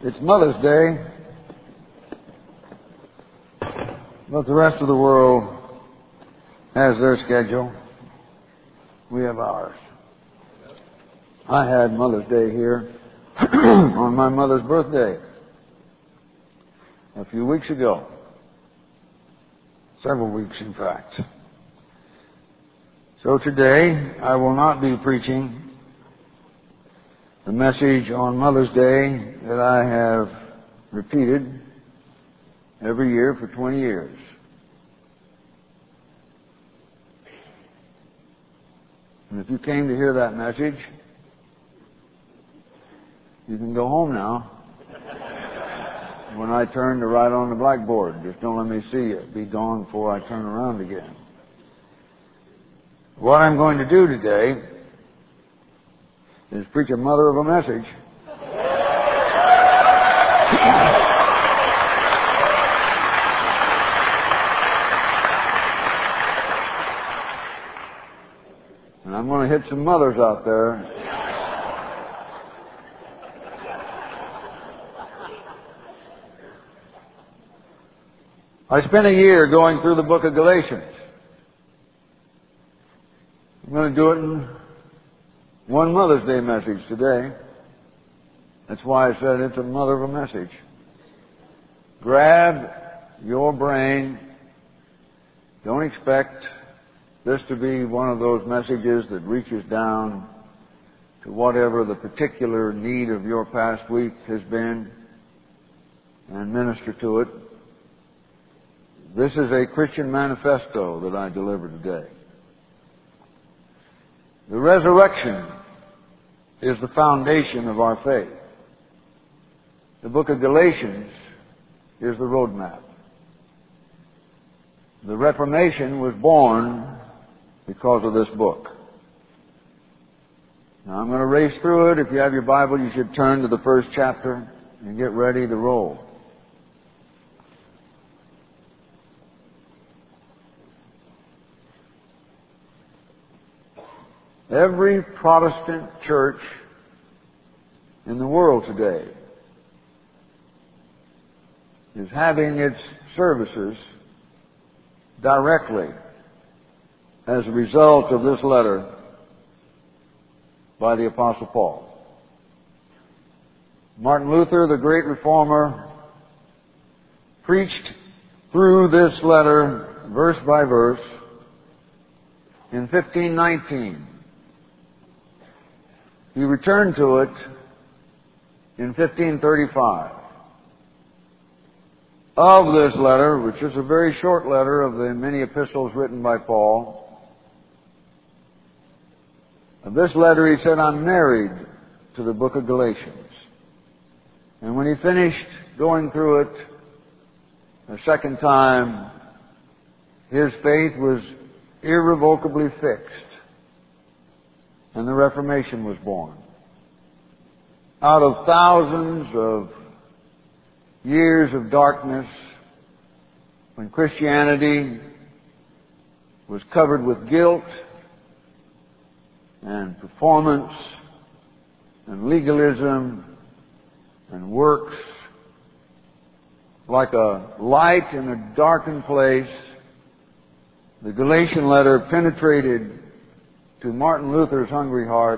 It's Mother's Day, but the rest of the world has their schedule. We have ours. I had Mother's Day here on my mother's birthday a few weeks ago. Several weeks, in fact. So today, I will not be preaching the message on Mother's Day that I have repeated every year for 20 years. And if you came to hear that message, you can go home now. When I turn to write on the blackboard, just don't let me see you. Be gone before I turn around again. What I'm going to do today is preach a mother of a message. And I'm going to hit some mothers out there. I spent a year going through the book of Galatians. I'm going to do it in one Mother's Day message today. That's why I said it's a mother of a message. Grab your brain. Don't expect this to be one of those messages that reaches down to whatever the particular need of your past week has been and minister to it. This is a Christian manifesto that I deliver today. The resurrection is the foundation of our faith. The book of Galatians is the roadmap. The Reformation was born because of this book. Now I'm going to race through it. If you have your Bible, you should turn to the first chapter and get ready to roll. Every Protestant church in the world today is having its services directly as a result of this letter by the Apostle Paul. Martin Luther, the great reformer, preached through this letter verse by verse in 1519. He returned to it in 1535. Of this letter, which is a very short letter of the many epistles written by Paul, of this letter he said, I'm married to the book of Galatians. And when he finished going through it a second time, his faith was irrevocably fixed. And the Reformation was born. Out of thousands of years of darkness, when Christianity was covered with guilt and performance and legalism and works, like a light in a darkened place, the Galatian letter penetrated to Martin Luther's hungry heart,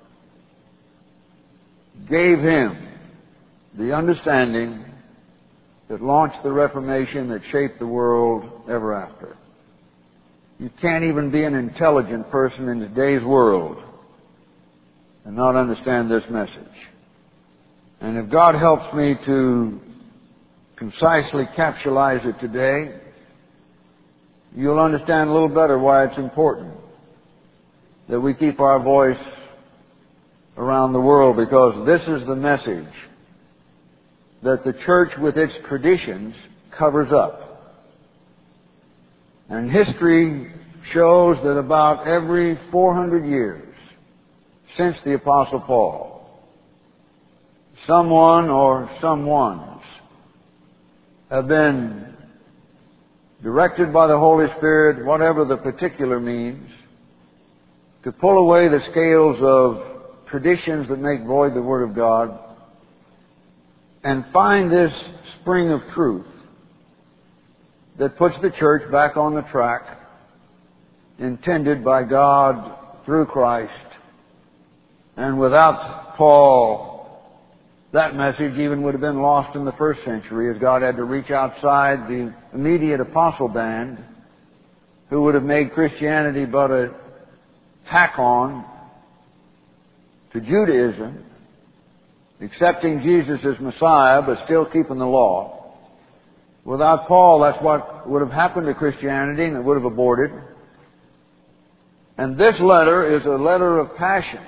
gave him the understanding that launched the Reformation that shaped the world ever after. You can't even be an intelligent person in today's world and not understand this message. And if God helps me to concisely capsulize it today, you'll understand a little better why it's important that we keep our voice around the world, because this is the message that the church with its traditions covers up. And history shows that about every 400 years since the Apostle Paul, someone or someones have been directed by the Holy Spirit, whatever the particular means, to pull away the scales of traditions that make void the Word of God and find this spring of truth that puts the church back on the track intended by God through Christ. And without Paul, that message even would have been lost in the first century, as God had to reach outside the immediate apostle band, who would have made Christianity but a tack-on to Judaism, accepting Jesus as Messiah but still keeping the law. Without Paul, that's what would have happened to Christianity, and it would have aborted. And this letter is a letter of passion,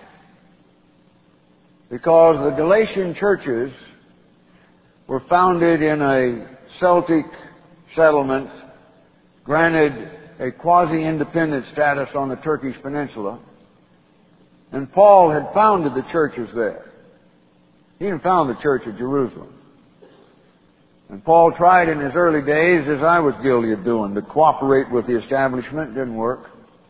because the Galatian churches were founded in a Celtic settlement, granted a quasi-independent status on the Turkish peninsula, and Paul had founded the churches there. He didn't found the church at Jerusalem. And Paul tried in his early days, as I was guilty of doing, to cooperate with the establishment. It didn't work.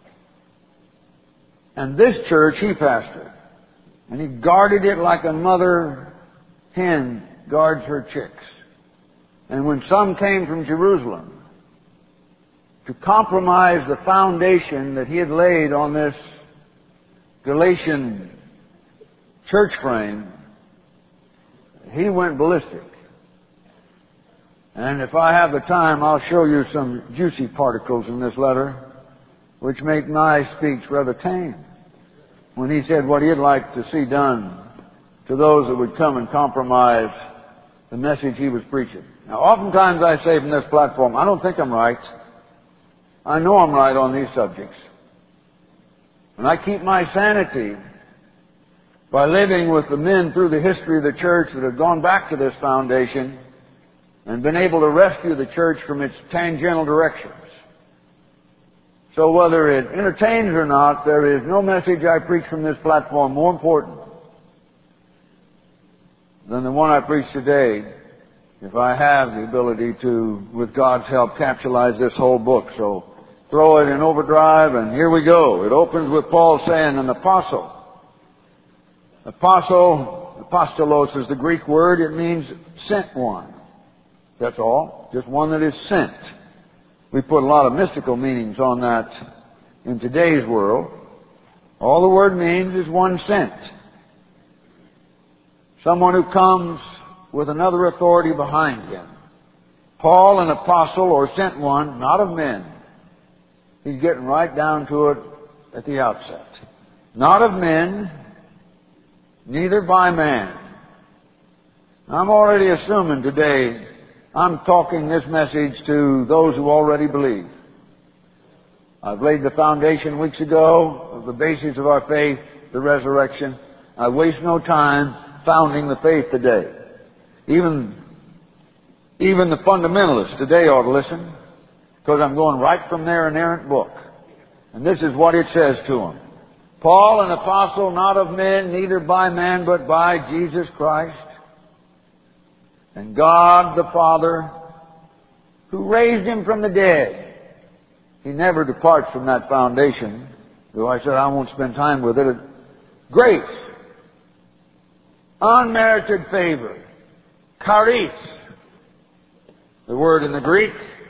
And this church he pastored. And he guarded it like a mother hen guards her chicks. And when some came from Jerusalem to compromise the foundation that he had laid on this Galatian church frame, he went ballistic. And if I have the time, I'll show you some juicy particles in this letter which make my speech rather tame, when he said what he'd like to see done to those that would come and compromise the message he was preaching. Now, oftentimes I say from this platform, I don't think I'm right. I know I'm right on these subjects. And I keep my sanity by living with the men through the history of the church that have gone back to this foundation and been able to rescue the church from its tangential directions. So whether it entertains or not, there is no message I preach from this platform more important than the one I preach today, if I have the ability to, with God's help, capsulize this whole book. So throw it in overdrive, and here we go. It opens with Paul saying, an apostle. Apostle, apostolos is the Greek word. It means sent one. That's all. Just one that is sent. We put a lot of mystical meanings on that in today's world. All the word means is one sent. Someone who comes with another authority behind him. Paul, an apostle or sent one, not of men. He's getting right down to it at the outset. Not of men, neither by man. I'm already assuming today I'm talking this message to those who already believe. I've laid the foundation weeks ago of the basis of our faith, the resurrection. I waste no time founding the faith today. Even the fundamentalists today ought to listen, because I'm going right from their inerrant book. And this is what it says to them. Paul, an apostle, not of men, neither by man, but by Jesus Christ, and God the Father, who raised him from the dead. He never departs from that foundation, though I said I won't spend time with it. Grace, unmerited favor, charis, the word in the Greek.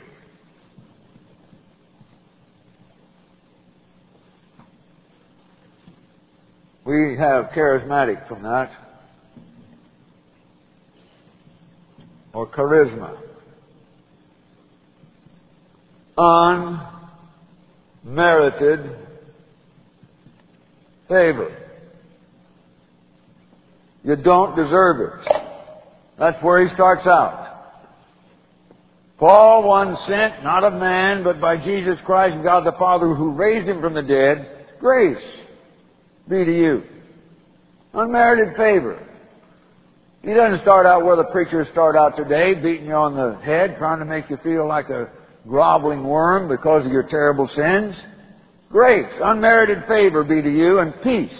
We have charismatic from that, or charisma. Unmerited favor. You don't deserve it. That's where he starts out. Paul, one sent, not of man, but by Jesus Christ, God the Father, who raised him from the dead. Grace be to you. Unmerited favor. He doesn't start out where the preachers start out today, beating you on the head, trying to make you feel like a groveling worm because of your terrible sins. Grace, unmerited favor be to you, and peace.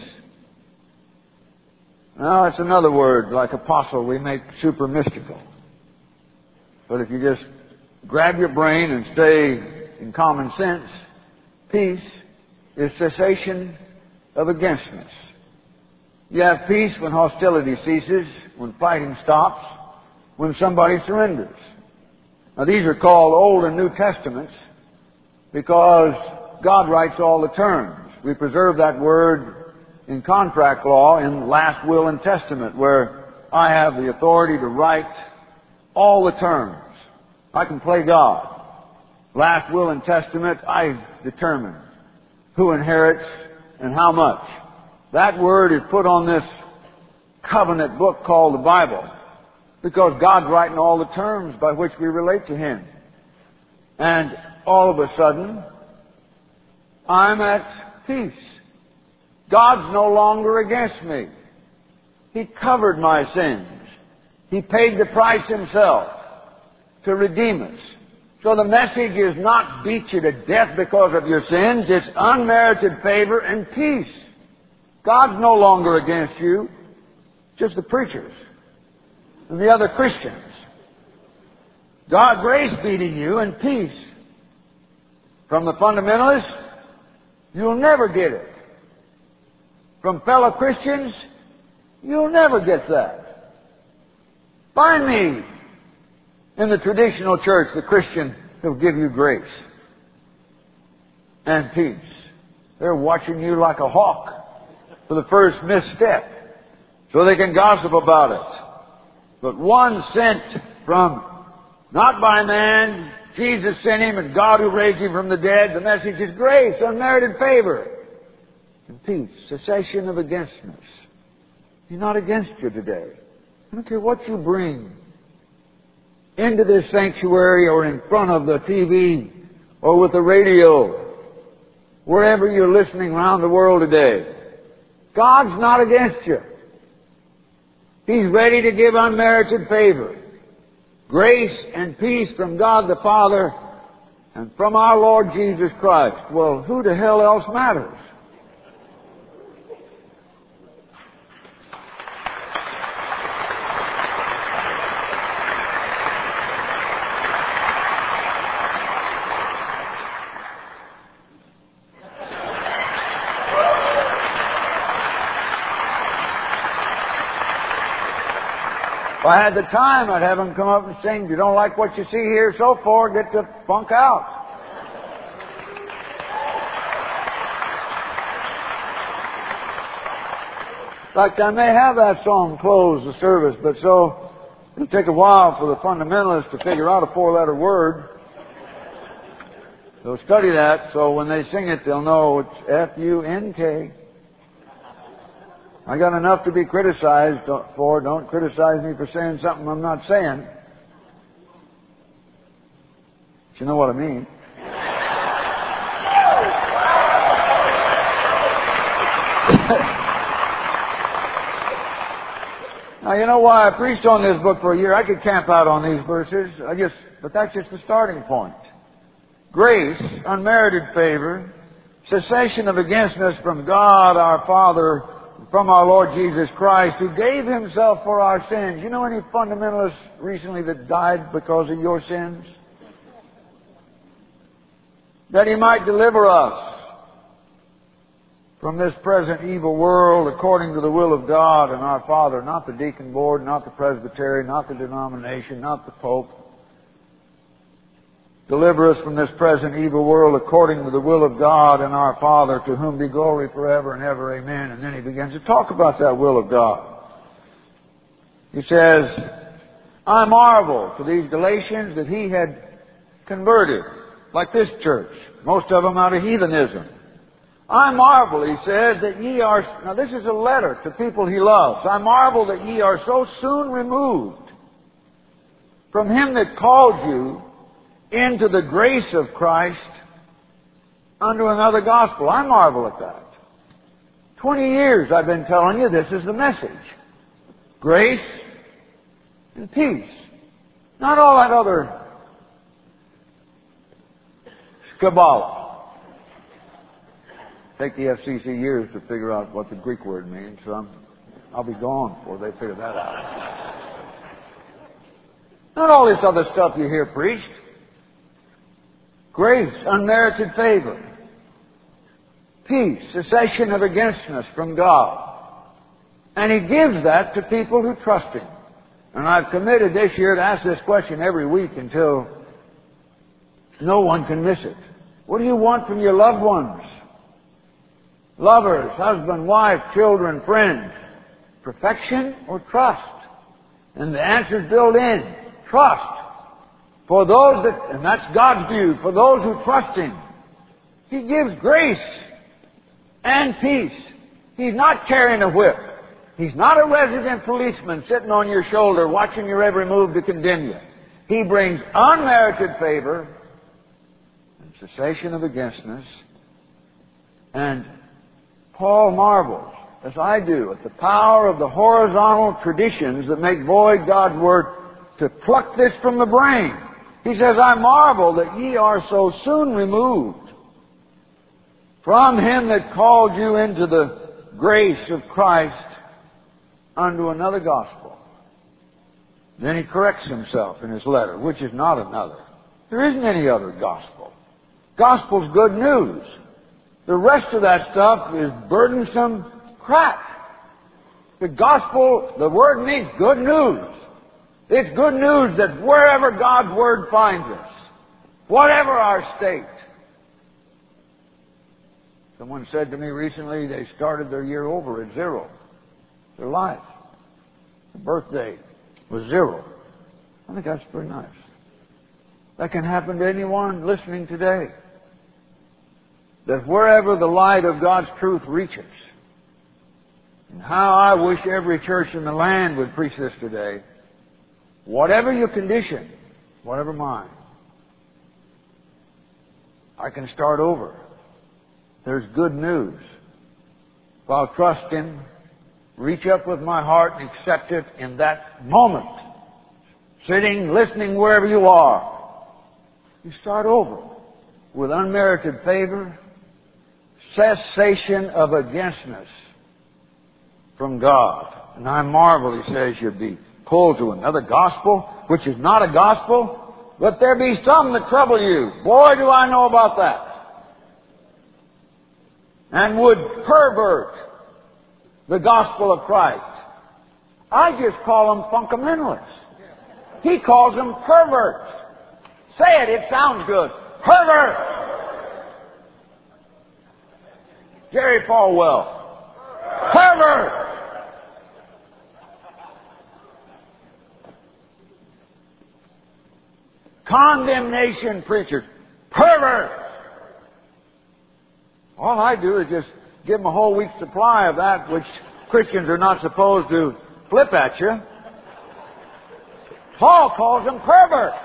Now, that's another word, like apostle, we make super mystical. But if you just grab your brain and stay in common sense, peace is cessation of againstness. You have peace when hostility ceases, when fighting stops, when somebody surrenders. Now these are called Old and New Testaments because God writes all the terms. We preserve that word in contract law in last will and testament, where I have the authority to write all the terms. I can play God. Last will and testament, I determine who inherits and how much. That word is put on this covenant book called the Bible because God's writing all the terms by which we relate to Him. And all of a sudden, I'm at peace. God's no longer against me. He covered my sins. He paid the price Himself to redeem us. So the message is not beat you to death because of your sins. It's unmerited favor and peace. God's no longer against you. Just the preachers and the other Christians. God grace beating you and peace. From the fundamentalists, you'll never get it. From fellow Christians, you'll never get that. Find me in the traditional church, the Christian who'll give you grace and peace. They're watching you like a hawk for the first misstep so they can gossip about it. But one sent from, not by man, Jesus sent Him and God who raised Him from the dead. The message is grace, unmerited favor, and peace, cessation of againstness. He's not against you today. I don't care what you bring into this sanctuary or in front of the TV or with the radio, wherever you're listening around the world today. God's not against you. He's ready to give unmerited favor, grace and peace from God the Father and from our Lord Jesus Christ. Well, who the hell else matters? If I had the time, I'd have them come up and sing, "If you don't like what you see here so far, get the funk out." In fact, I may have that song close the service, but so it'll take a while for the fundamentalists to figure out a four-letter word. They'll study that, so when they sing it, they'll know it's F-U-N-K. I got enough to be criticized for. Don't criticize me for saying something I'm not saying. But you know what I mean. Now, you know why I preached on this book for a year? I could camp out on these verses. But that's just the starting point. Grace, unmerited favor, cessation of againstness from God our Father, from our Lord Jesus Christ, who gave Himself for our sins. You know any fundamentalists recently that died because of your sins? That He might deliver us from this present evil world according to the will of God and our Father, not the deacon board, not the presbytery, not the denomination, not the Pope. Deliver us from this present evil world according to the will of God and our Father, to whom be glory forever and ever. Amen. And then he begins to talk about that will of God. He says, I marvel to these Galatians that he had converted, like this church, most of them out of heathenism. I marvel, he says, that ye are... Now this is a letter to people he loves. I marvel that ye are so soon removed from him that called you into the grace of Christ unto another gospel. I marvel at that. 20 years I've been telling you this is the message. Grace and peace. Not all that other Kabbalah. Take the FCC years to figure out what the Greek word means, so I'll be gone before they figure that out. Not all this other stuff you hear preached. Grace, unmerited favor, peace, cessation of againstness from God. And He gives that to people who trust Him. And I've committed this year to ask this question every week until no one can miss it. What do you want from your loved ones? Lovers, husband, wife, children, friends. Perfection or trust? And the answer's built in. Trust. For those that, and that's God's view, for those who trust Him, He gives grace and peace. He's not carrying a whip. He's not a resident policeman sitting on your shoulder watching your every move to condemn you. He brings unmerited favor and cessation of againstness. And Paul marvels, as I do, at the power of the horizontal traditions that make void God's Word to pluck this from the brain. He says, I marvel that ye are so soon removed from Him that called you into the grace of Christ unto another gospel. Then he corrects himself in his letter, which is not another. There isn't any other gospel. Gospel's good news. The rest of that stuff is burdensome crap. The gospel, the Word means good news. It's good news that wherever God's Word finds us, whatever our state. Someone said to me recently they started their year over at 0. Their life. The birthday was 0. I think that's pretty nice. That can happen to anyone listening today. That wherever the light of God's truth reaches, and how I wish every church in the land would preach this today, whatever your condition, whatever mine, I can start over. There's good news. If I'll trust Him, reach up with my heart and accept it in that moment. Sitting, listening wherever you are. You start over with unmerited favor, cessation of againstness from God. And I marvel, he says, you'd be pulled to another gospel, which is not a gospel, but there be some that trouble you. Boy, do I know about that. And would pervert the gospel of Christ. I just call them fundamentalists. He calls them perverts. Say it, it sounds good. Pervert! Jerry Falwell. Pervert! Condemnation preachers. Pervert! All I do is just give them a whole week's supply of that which Christians are not supposed to flip at you. Paul calls them perverts.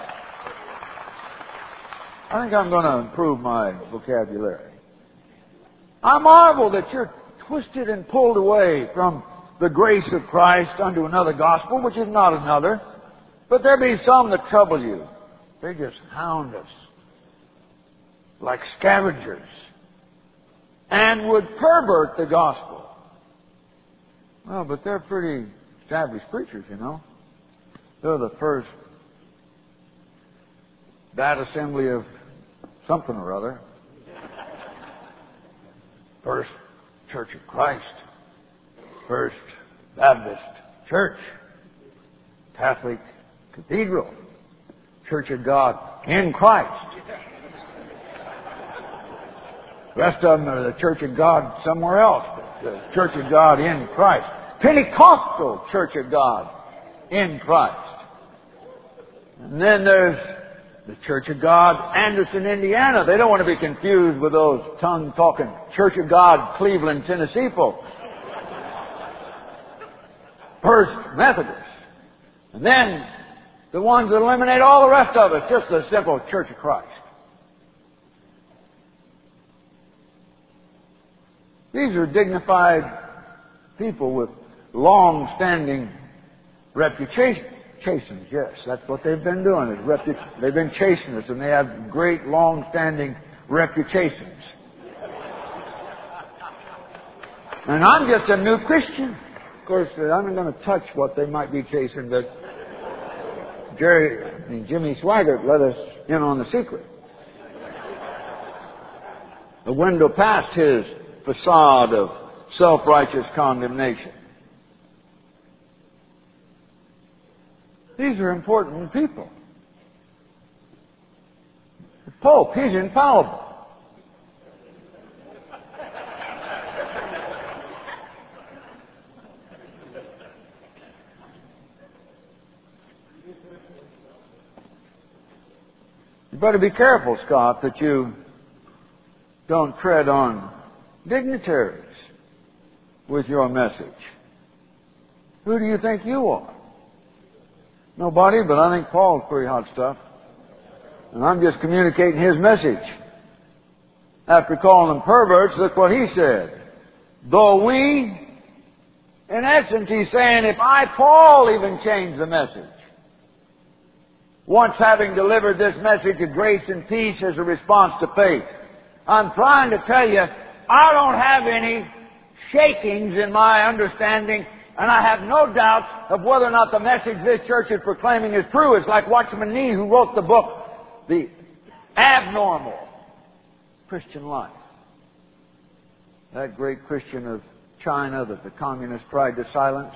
I think I'm going to improve my vocabulary. I marvel that you're twisted and pulled away from the grace of Christ unto another gospel, which is not another. But there be some that trouble you. They just hound us like scavengers and would pervert the gospel. Well, but they're pretty established preachers, you know. They're the first Bat Assembly of something or other. First Church of Christ. First Baptist Church. Catholic Cathedral. Church of God in Christ. The rest of them are the Church of God somewhere else. The Church of God in Christ. Pentecostal Church of God in Christ. And then there's the Church of God, Anderson, Indiana. They don't want to be confused with those tongue-talking Church of God, Cleveland, Tennessee folks. First Methodist. And then the ones that eliminate all the rest of it, just the simple Church of Christ. These are dignified people with long-standing reputation. Chastened, yes. That's what they've been doing. They've been chasing us, and they have great long-standing reputations. And I'm just a new Christian. Of course, I'm not going to touch what they might be chasing, but Jimmy Swaggart let us in on the secret. The window past his facade of self-righteous condemnation. These are important people. The Pope, he's infallible. You better be careful, Scott, that you don't tread on dignitaries with your message. Who do you think you are? Nobody, but I think Paul's pretty hot stuff. And I'm just communicating his message. After calling them perverts, look what he said. Though we, in essence, he's saying, if I, Paul, even change the message, once having delivered this message of grace and peace as a response to faith, I'm trying to tell you, I don't have any shakings in my understanding, and I have no doubt of whether or not the message this church is proclaiming is true. It's like Watchman Nee, who wrote the book, The Abnormal Christian Life. That great Christian of China that the communists tried to silence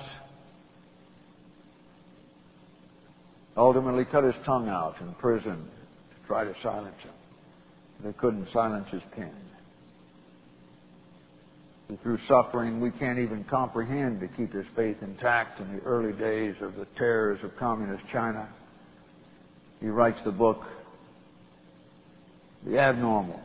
ultimately cut his tongue out in prison to try to silence him. They couldn't silence his pen. And through suffering, we can't even comprehend to keep his faith intact in the early days of the terrors of communist China. He writes the book, The Abnormal.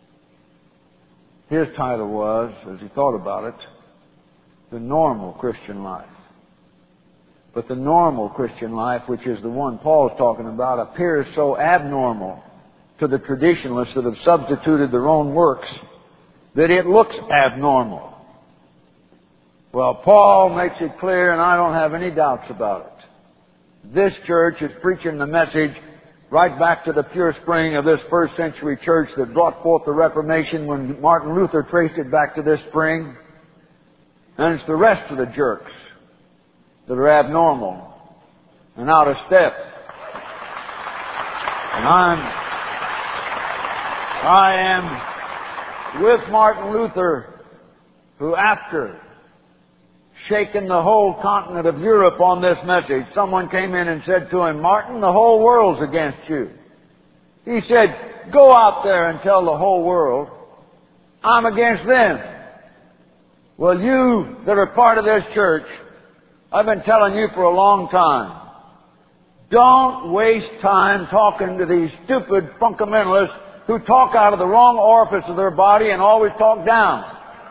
His title was, as he thought about it, The Normal Christian Life. But the normal Christian life, which is the one Paul's talking about, appears so abnormal to the traditionalists that have substituted their own works that it looks abnormal. Well, Paul makes it clear, and I don't have any doubts about it. This church is preaching the message right back to the pure spring of this first century church that brought forth the Reformation when Martin Luther traced it back to this spring. And it's the rest of the jerks that are abnormal and out of step. And I am with Martin Luther, who after shaking the whole continent of Europe on this message, someone came in and said to him, Martin, the whole world's against you. He said, go out there and tell the whole world I'm against them. Well, you that are part of this church, I've been telling you for a long time, don't waste time talking to these stupid fundamentalists who talk out of the wrong orifice of their body and always talk down.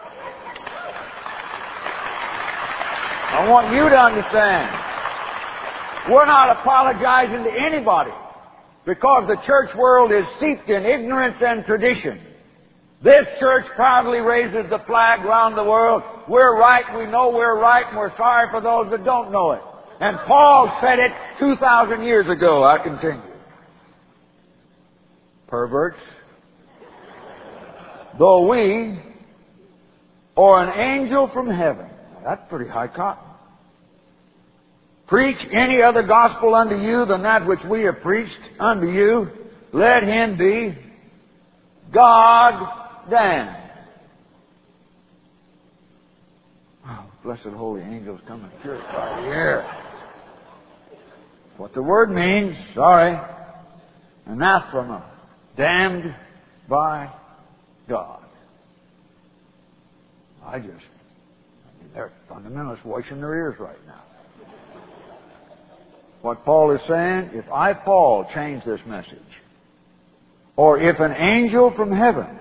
I want you to understand, we're not apologizing to anybody because the church world is steeped in ignorance and tradition. This church proudly raises the flag around the world. We're right, we know we're right, and we're sorry for those that don't know it. And Paul said it 2,000 years ago. I continue. Perverts. Though we, or an angel from heaven, that's pretty high cotton, preach any other gospel unto you than that which we have preached unto you, let him be God damned. Oh, blessed holy angels, come and purify the air. What the word means, sorry, anathema, damned by God. They're fundamentalists washing their ears right now. What Paul is saying, if I, Paul, change this message, or if an angel from heaven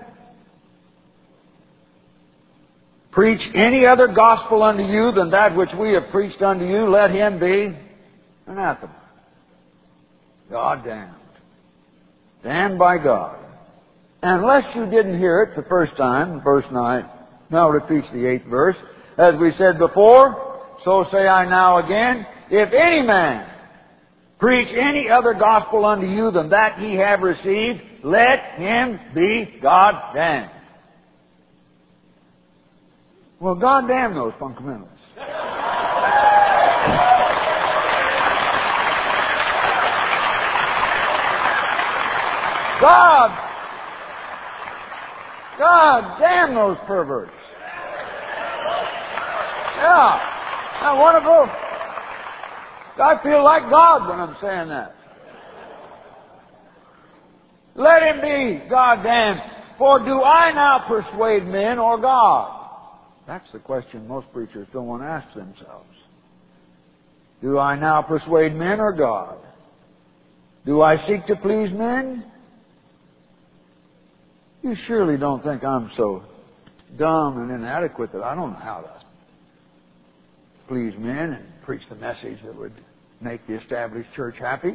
preach any other gospel unto you than that which we have preached unto you, let him be anathema. God damned. Damned by God. Unless you didn't hear it the first time, verse 9, now repeats the 8th verse. As we said before, so say I now again, if any man preach any other gospel unto you than that ye have received, let him be God damned. Well, God damn those fundamentalists. God damn those perverts. Yeah. Isn't that wonderful? I feel like God when I'm saying that. Let him be, goddamn. For do I now persuade men or God? That's the question most preachers don't want to ask themselves. Do I now persuade men or God? Do I seek to please men? You surely don't think I'm so dumb and inadequate that I don't know how to please men and preach the message that would make the established church happy.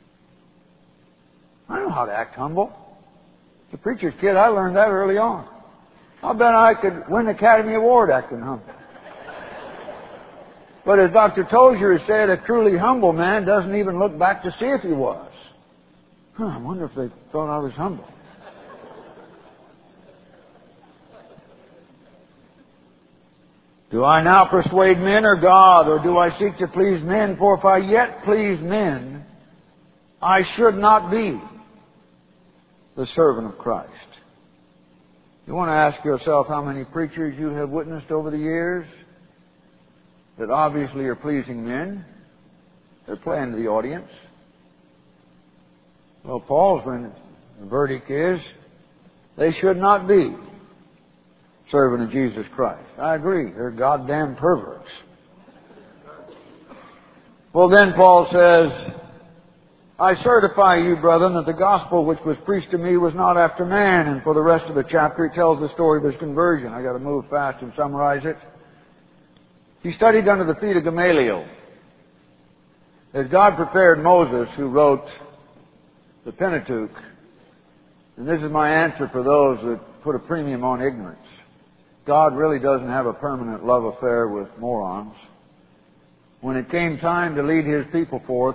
I know how to act humble. As a preacher's kid, I learned that early on. I bet I could win the Academy Award acting humble. But as Dr. Tozier has said, a truly humble man doesn't even look back to see if he was. I wonder if they thought I was humble. Do I now persuade men or God, or do I seek to please men? For if I yet please men, I should not be the servant of Christ. You want to ask yourself how many preachers you have witnessed over the years that obviously are pleasing men. They're playing to the audience. Well, Paul's verdict is they should not be servant of Jesus Christ. I agree. They're goddamn perverts. Well, then Paul says, I certify you, brethren, that the gospel which was preached to me was not after man. And for the rest of the chapter, he tells the story of his conversion. I got to move fast and summarize it. He studied under the feet of Gamaliel. As God prepared Moses, who wrote the Pentateuch, and this is my answer for those that put a premium on ignorance. God really doesn't have a permanent love affair with morons. When it came time to lead His people forth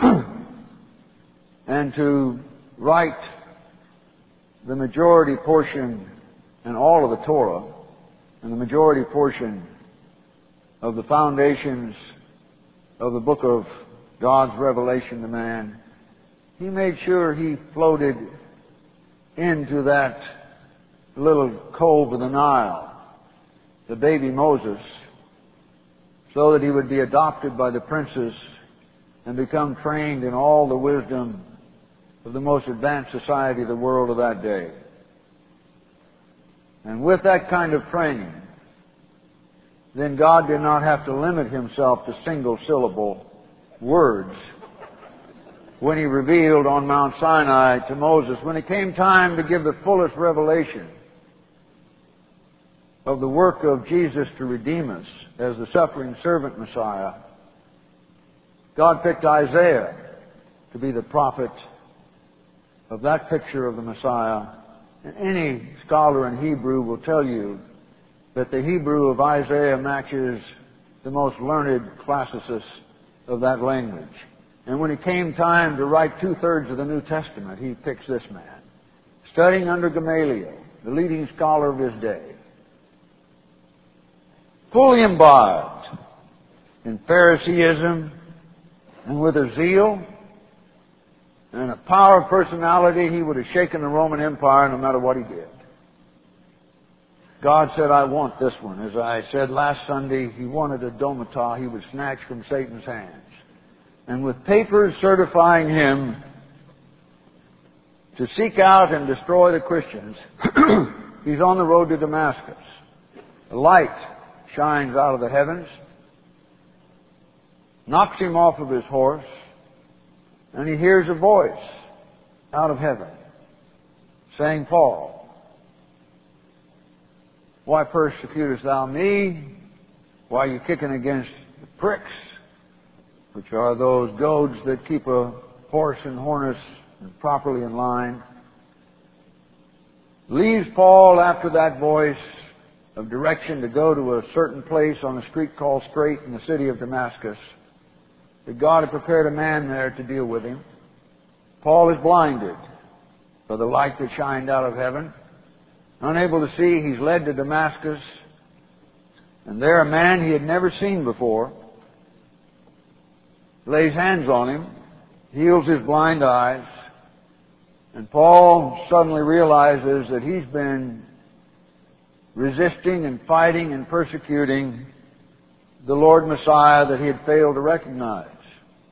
and to write the majority portion and all of the Torah and the majority portion of the foundations of the book of God's revelation to man, He made sure He floated into that little cove of the Nile, the baby Moses, so that he would be adopted by the princes and become trained in all the wisdom of the most advanced society of the world of that day. And with that kind of training, then God did not have to limit Himself to single-syllable words when He revealed on Mount Sinai to Moses. When it came time to give the fullest revelation of the work of Jesus to redeem us as the suffering servant Messiah, God picked Isaiah to be the prophet of that picture of the Messiah. And any scholar in Hebrew will tell you that the Hebrew of Isaiah matches the most learned classicists of that language. And when it came time to write 2/3 of the New Testament, he picks this man, studying under Gamaliel, the leading scholar of his day, fully imbibed in Phariseeism and with a zeal and a power of personality. He would have shaken the Roman Empire no matter what he did. God said, I want this one. As I said last Sunday, He wanted a domitah He would snatch from Satan's hands. And with papers certifying him to seek out and destroy the Christians, he's on the road to Damascus. The light shines out of the heavens, knocks him off of his horse, and he hears a voice out of heaven saying, Paul, why persecutest thou me? Why are you kicking against the pricks, which are those goads that keep a horse and harness properly in line? Leaves Paul after that voice of direction to go to a certain place on a street called Straight in the city of Damascus, that God had prepared a man there to deal with him. Paul is blinded by the light that shined out of heaven. Unable to see, he's led to Damascus, and there a man he had never seen before lays hands on him, heals his blind eyes, and Paul suddenly realizes that he's been resisting and fighting and persecuting the Lord Messiah that he had failed to recognize.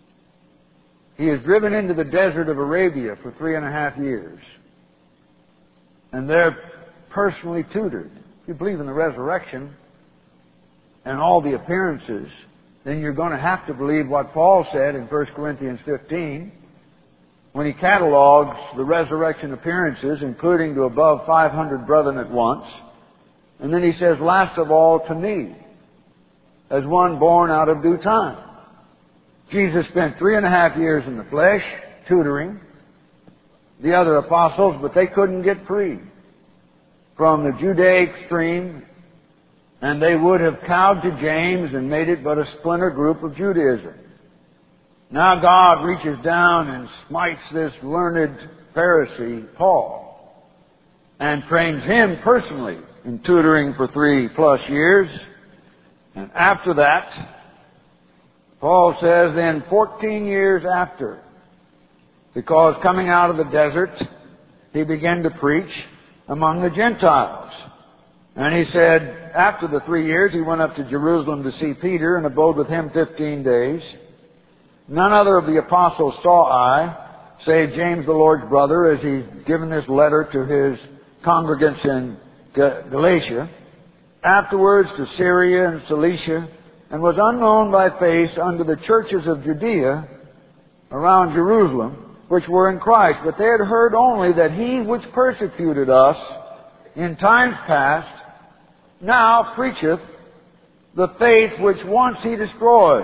He is driven into the desert of Arabia for 3.5 years. And they're personally tutored. If you believe in the resurrection and all the appearances, then you're going to have to believe what Paul said in 1 Corinthians 15 when he catalogs the resurrection appearances, including to above 500 brethren at once. And then he says, last of all, to me, as one born out of due time. Jesus spent 3.5 years in the flesh, tutoring the other apostles, but they couldn't get free from the Judaic stream, and they would have cowed to James and made it but a splinter group of Judaism. Now God reaches down and smites this learned Pharisee, Paul, and trains him personally in tutoring for 3+ years. And after that, Paul says, then 14 years after, because coming out of the desert, he began to preach among the Gentiles. And he said, after the 3 years, he went up to Jerusalem to see Peter and abode with him 15 days. None other of the apostles saw I, save James the Lord's brother, as he's given this letter to his congregants in Galatia. Afterwards to Syria and Cilicia, and was unknown by face unto the churches of Judea around Jerusalem, which were in Christ. But they had heard only that he which persecuted us in times past now preacheth the faith which once he destroyed.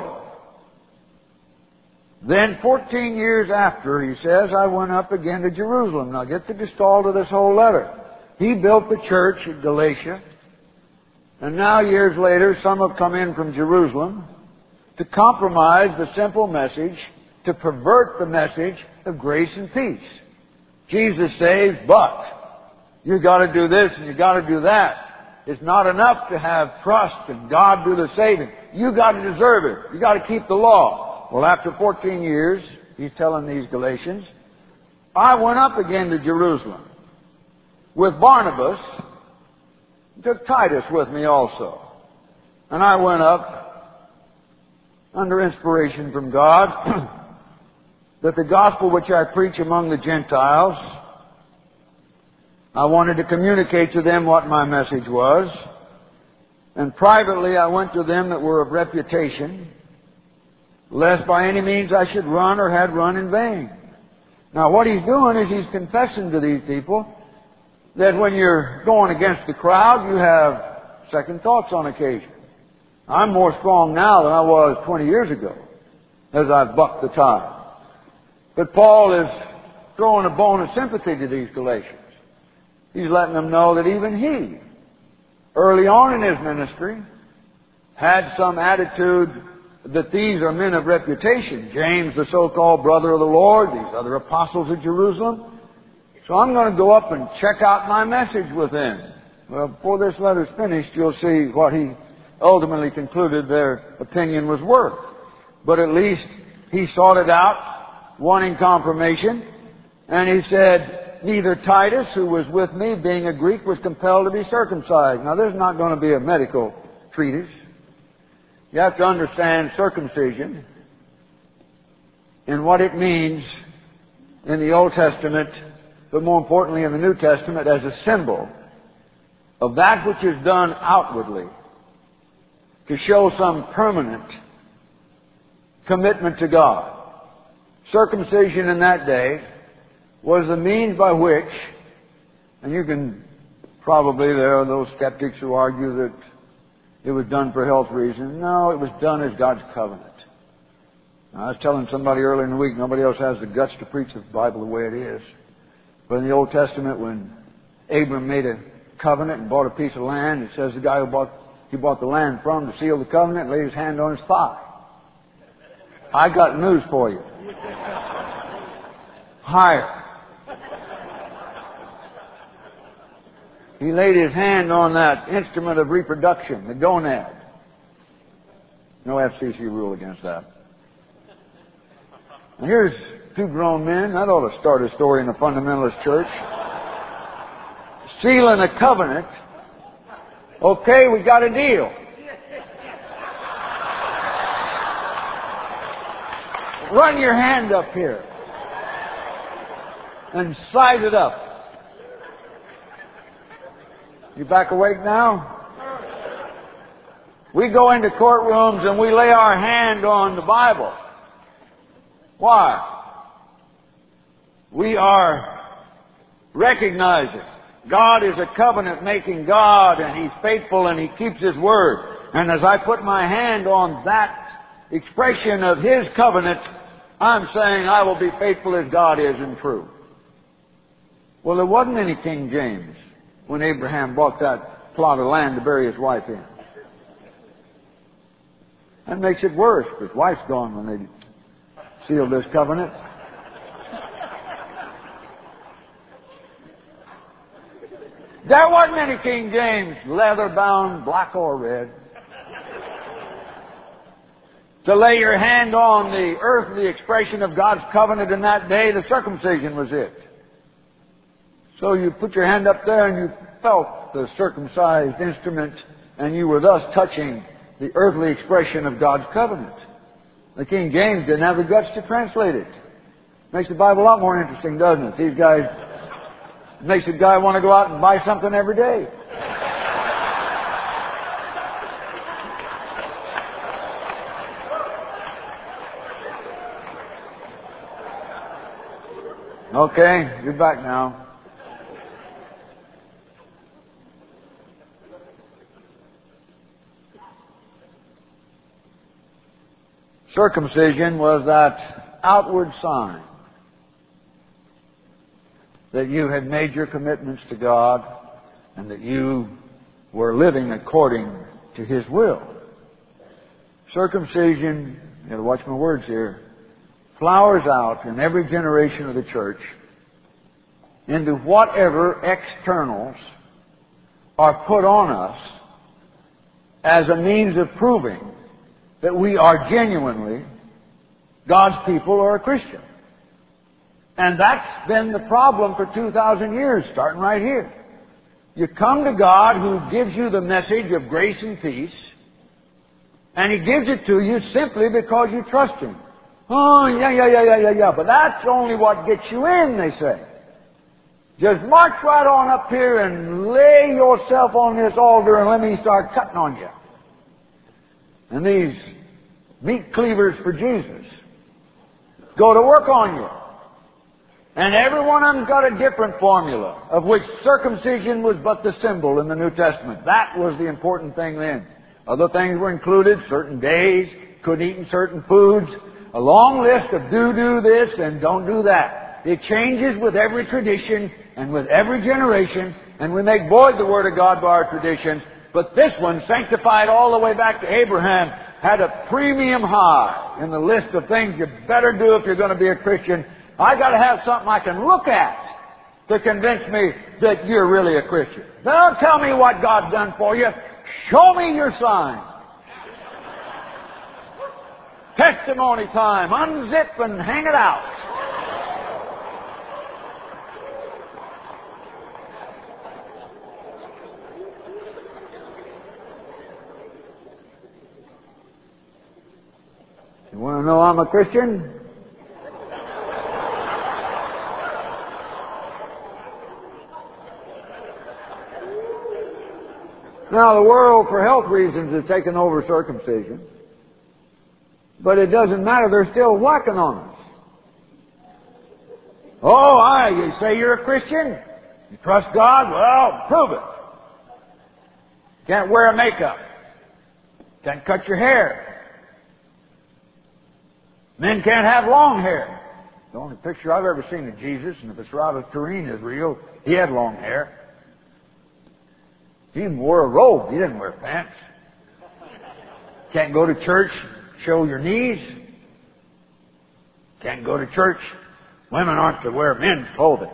Then 14 years after, he says, I went up again to Jerusalem. Now get the gestalt of this whole letter. He built the church at Galatia. And now, years later, some have come in from Jerusalem to compromise the simple message, to pervert the message of grace and peace. Jesus saves, but you got to do this and you got to do that. It's not enough to have trust and God do the saving. You got to deserve it. You got to keep the law. Well, after 14 years, he's telling these Galatians, I went up again to Jerusalem with Barnabas. Took Titus with me also. And I went up under inspiration from God that the gospel which I preach among the Gentiles, I wanted to communicate to them what my message was. And privately I went to them that were of reputation, lest by any means I should run or had run in vain. Now what he's doing is he's confessing to these people that when you're going against the crowd, you have second thoughts on occasion. I'm more strong now than I was 20 years ago, as I've bucked the tide. But Paul is throwing a bone of sympathy to these Galatians. He's letting them know that even he, early on in his ministry, had some attitude that these are men of reputation. James, the so-called brother of the Lord, these other apostles of Jerusalem. So I'm going to go up and check out my message with them. Well, before this letter's finished, you'll see what he ultimately concluded their opinion was worth. But at least he sought it out, wanting confirmation. And he said, neither Titus, who was with me, being a Greek, was compelled to be circumcised. Now, this is not going to be a medical treatise. You have to understand circumcision and what it means in the Old Testament, but more importantly in the New Testament, as a symbol of that which is done outwardly to show some permanent commitment to God. Circumcision in that day was the means by which, and you can probably, there are those skeptics who argue that it was done for health reasons. No, it was done as God's covenant. Now, I was telling somebody earlier in the week, nobody else has the guts to preach the Bible the way it is. But in the Old Testament, when Abram made a covenant and bought a piece of land, it says the guy who bought the land from to seal the covenant laid his hand on his thigh. I got news for you. Higher. He laid his hand on that instrument of reproduction, the gonad. No FCC rule against that. And here's two grown men. That ought to start a story in the fundamentalist church. Sealing a covenant. Okay, we got a deal. Run your hand up here. And size it up. You back awake now? We go into courtrooms and we lay our hand on the Bible. Why? We are recognizing God is a covenant-making God, and He's faithful and He keeps His word. And as I put my hand on that expression of His covenant, I'm saying I will be faithful as God is and true. Well, there wasn't any King James when Abraham bought that plot of land to bury his wife in. That makes it worse. His wife's gone when they sealed this covenant. There wasn't any King James, leather-bound, black or red. To lay your hand on the earthly expression of God's covenant in that day, the circumcision was it. So you put your hand up there and you felt the circumcised instrument, and you were thus touching the earthly expression of God's covenant. The King James didn't have the guts to translate it. Makes the Bible a lot more interesting, doesn't it? These guys, makes the guy want to go out and buy something every day. Okay, you're back now. Circumcision was that outward sign that you had made your commitments to God and that you were living according to His will. Circumcision, you got to watch my words here, flowers out in every generation of the church into whatever externals are put on us as a means of proving that we are genuinely God's people or a Christian. And that's been the problem for 2,000 years, starting right here. You come to God who gives you the message of grace and peace, and He gives it to you simply because you trust Him. Oh, yeah. But that's only what gets you in, they say. Just march right on up here and lay yourself on this altar and let me start cutting on you. And these meat cleavers for Jesus go to work on you. And every one of them's got a different formula, of which circumcision was but the symbol in the New Testament. That was the important thing then. Other things were included, certain days, couldn't eat certain foods, a long list of do this and don't do that. It changes with every tradition and with every generation, and we make void the Word of God by our traditions. But this one, sanctified all the way back to Abraham, had a premium high in the list of things you better do if you're going to be a Christian. I got to have something I can look at to convince me that you're really a Christian. Don't tell me what God's done for you. Show me your sign. Testimony time. Unzip and hang it out. You want to know I'm a Christian? Now, the world, for health reasons, has taken over circumcision. But it doesn't matter. They're still whacking on us. Oh, you say you're a Christian? You trust God? Well, prove it. Can't wear makeup. Can't cut your hair. Men can't have long hair. The only picture I've ever seen of Jesus, and if it's Robert Tureen is real, he had long hair. He even wore a robe. He didn't wear pants. Can't go to church, show your knees. Can't go to church. Women aren't to wear men's clothing.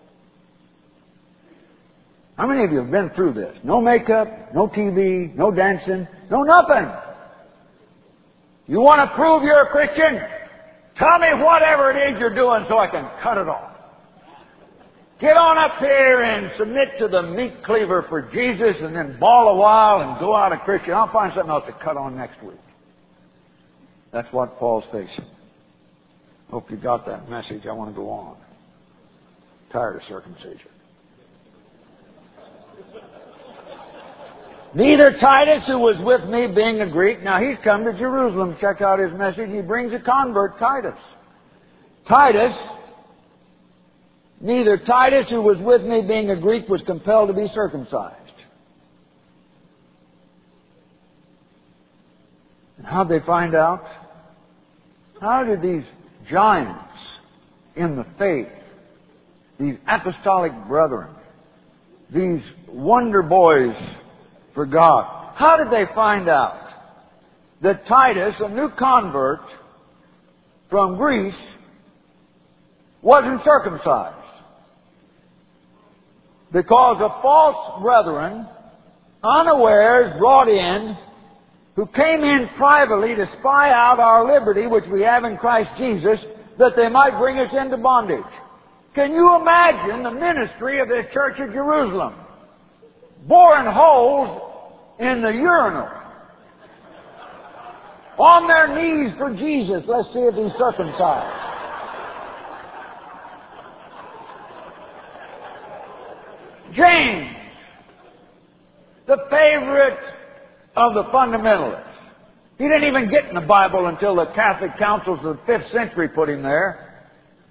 How many of you have been through this? No makeup, no TV, no dancing, no nothing. You want to prove you're a Christian? Tell me whatever it is you're doing so I can cut it off. Get on up here and submit to the meat cleaver for Jesus and then bawl a while and go out a Christian. I'll find something else to cut on next week. That's what Paul's facing. Hope you got that message. I want to go on. Tired of circumcision. Neither Titus, who was with me, being a Greek. Now he's come to Jerusalem. Check out his message. He brings a convert, Titus. Titus, neither Titus, who was with me, being a Greek, was compelled to be circumcised. And how'd they find out? How did these giants in the faith, these apostolic brethren, these wonder boys for God, how did they find out that Titus, a new convert from Greece, wasn't circumcised? Because of false brethren, unawares, brought in, who came in privately to spy out our liberty, which we have in Christ Jesus, that they might bring us into bondage. Can you imagine the ministry of this church at Jerusalem? Boring holes in the urinal. On their knees for Jesus. Let's see if he's circumcised. James, the favorite of the fundamentalists. He didn't even get in the Bible until the Catholic councils of the 5th century put him there.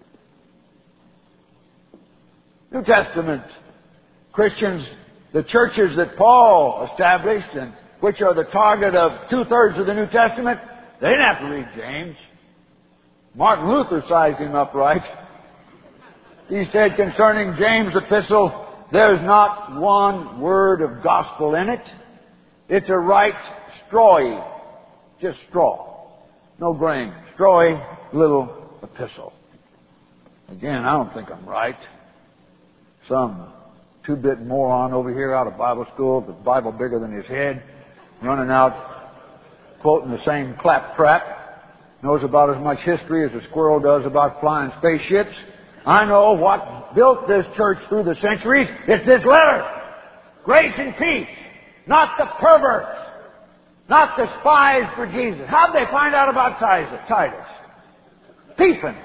New Testament Christians, the churches that Paul established and which are the target of 2/3 of the New Testament, they didn't have to read James. Martin Luther sized him up right. He said concerning James' epistle, there's not one word of gospel in it. It's a right strawy, just straw, no grain, strawy little epistle. Again, I don't think I'm right. Some two-bit moron over here out of Bible school, with the Bible bigger than his head, running out quoting the same claptrap, knows about as much history as a squirrel does about flying spaceships. I know what built this church through the centuries. It's this letter. Grace and peace. Not the perverts. Not the spies for Jesus. How'd they find out about Titus? Peeping.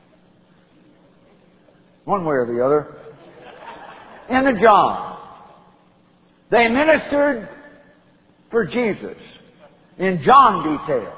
One way or the other. In the John. They ministered for Jesus. In John detail.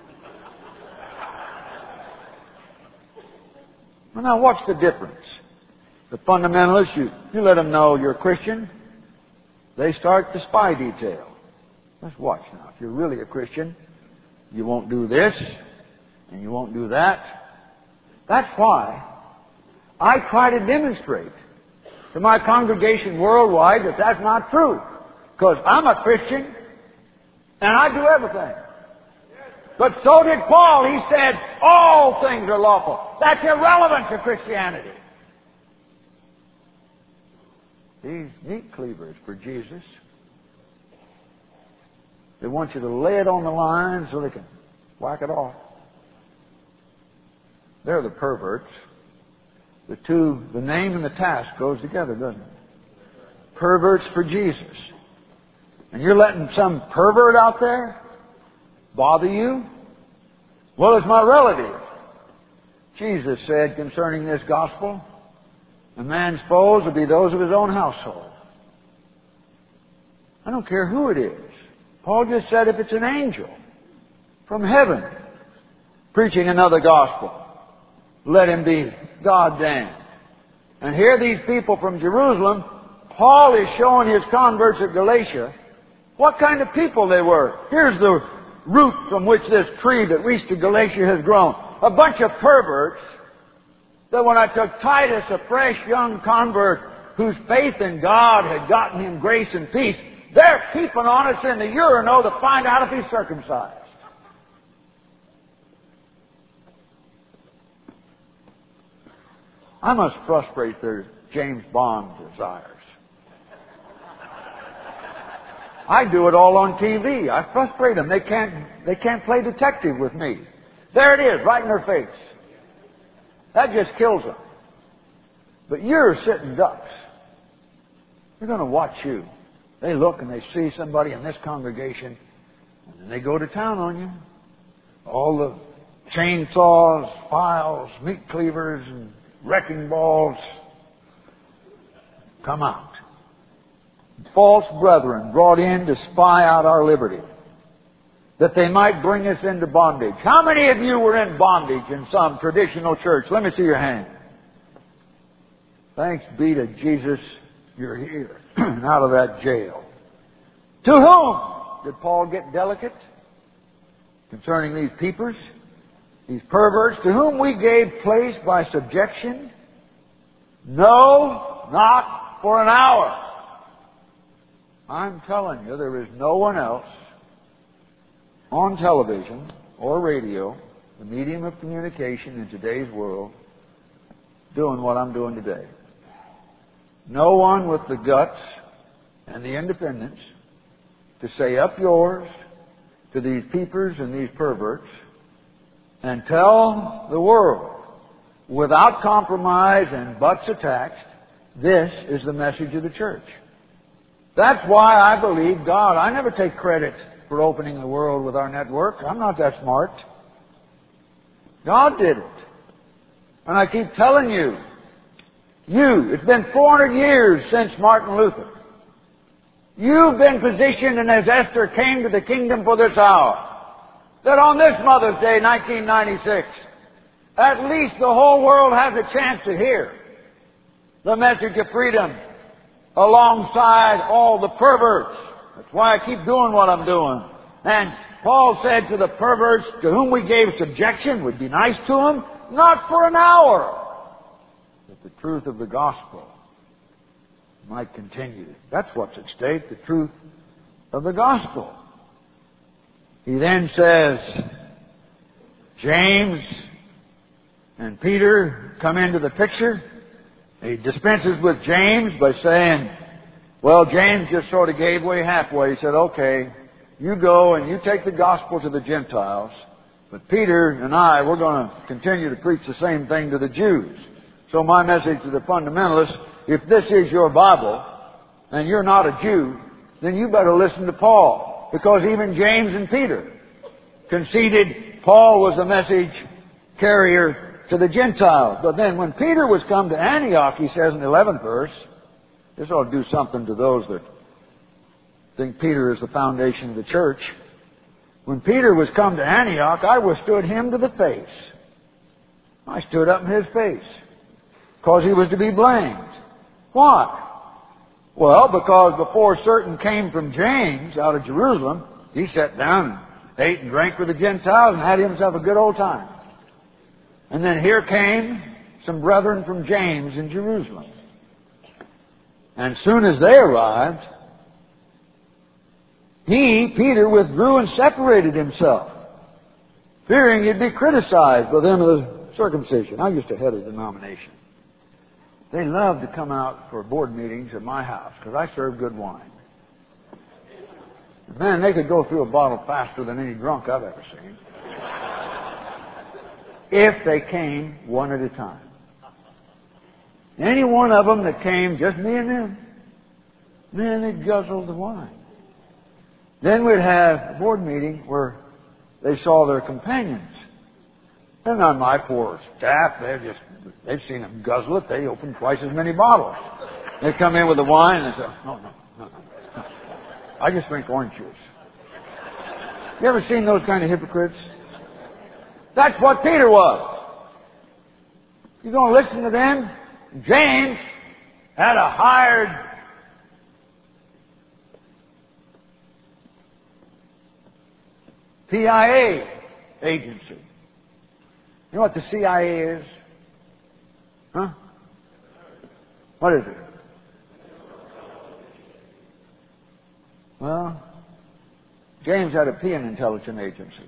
Well, now what's the difference? The fundamentalists, you let them know you're a Christian. They start the spy detail. Let's watch now. If you're really a Christian, you won't do this, and you won't do that. That's why I try to demonstrate to my congregation worldwide that that's not true. Because I'm a Christian, and I do everything. But so did Paul. He said, all things are lawful. That's irrelevant to Christianity. These meat cleavers for Jesus, they want you to lay it on the line so they can whack it off. They're the perverts. The name and the task goes together, doesn't it? Perverts for Jesus. And you're letting some pervert out there bother you? Well, it's my relative. Jesus said concerning this gospel, a man's foes will be those of his own household. I don't care who it is. Paul just said if it's an angel from heaven preaching another gospel, let him be God damned. And here these people from Jerusalem, Paul is showing his converts at Galatia what kind of people they were. Here's the root from which this tree that reached to Galatia has grown. A bunch of perverts that when I took Titus, a fresh young convert whose faith in God had gotten him grace and peace, they're keeping on us in the urinal to find out if he's circumcised. I must frustrate their James Bond desires. I do it all on TV. I frustrate them. They can't play detective with me. There it is, right in their face. That just kills them. But you're sitting ducks. They're going to watch you. They look and they see somebody in this congregation, and then they go to town on you. All the chainsaws, files, meat cleavers, and wrecking balls come out. False brethren brought in to spy out our liberty, that they might bring us into bondage. How many of you were in bondage in some traditional church? Let me see your hand. Thanks be to Jesus, you're here and out of that jail. To whom did Paul get delicate concerning these peepers, these perverts, to whom we gave place by subjection? No, not for an hour. I'm telling you, there is no one else on television or radio, the medium of communication in today's world, doing what I'm doing today. No one with the guts and the independence to say up yours to these peepers and these perverts and tell the world without compromise and butts attached, this is the message of the church. That's why I believe God. I never take credit for opening the world with our network. I'm not that smart. God did it. And I keep telling you, it's been 400 years since Martin Luther. You've been positioned, and as Esther came to the kingdom for this hour, that on this Mother's Day, 1996, at least the whole world has a chance to hear the message of freedom alongside all the perverts. That's why I keep doing what I'm doing. And Paul said to the perverts to whom we gave subjection, would be nice to them, not for an hour, that the truth of the gospel might continue. That's what's at stake, the truth of the gospel. He then says, James and Peter come into the picture. He dispenses with James by saying, well, James just sort of gave way halfway. He said, okay, you go and you take the gospel to the Gentiles, but Peter and I, we're going to continue to preach the same thing to the Jews. So my message to the fundamentalists, if this is your Bible and you're not a Jew, then you better listen to Paul, because even James and Peter conceded Paul was a message carrier to the Gentiles. But then when Peter was come to Antioch, he says in the 11th verse, this ought to do something to those that think Peter is the foundation of the church. When Peter was come to Antioch, I withstood him to the face. I stood up in his face, because he was to be blamed. Why? Well, because before certain came from James out of Jerusalem, he sat down and ate and drank with the Gentiles and had himself a good old time. And then here came some brethren from James in Jerusalem. And as soon as they arrived, Peter, withdrew and separated himself, fearing he'd be criticized by them of the circumcision. I used to head a denomination. They loved to come out for board meetings at my house because I served good wine. Man, they could go through a bottle faster than any drunk I've ever seen. If they came one at a time. Any one of them that came, just me and them, man, they'd guzzle the wine. Then we'd have a board meeting where they saw their companions. And on my poor staff, they've seen them guzzle it. They open twice as many bottles. They come in with the wine and they say, no. I just drink orange juice. You ever seen those kind of hypocrites? That's what Peter was. You going to listen to them? James had a hired CIA agency. You know what the CIA is? Huh? What is it? Well, James had a peon intelligence agency.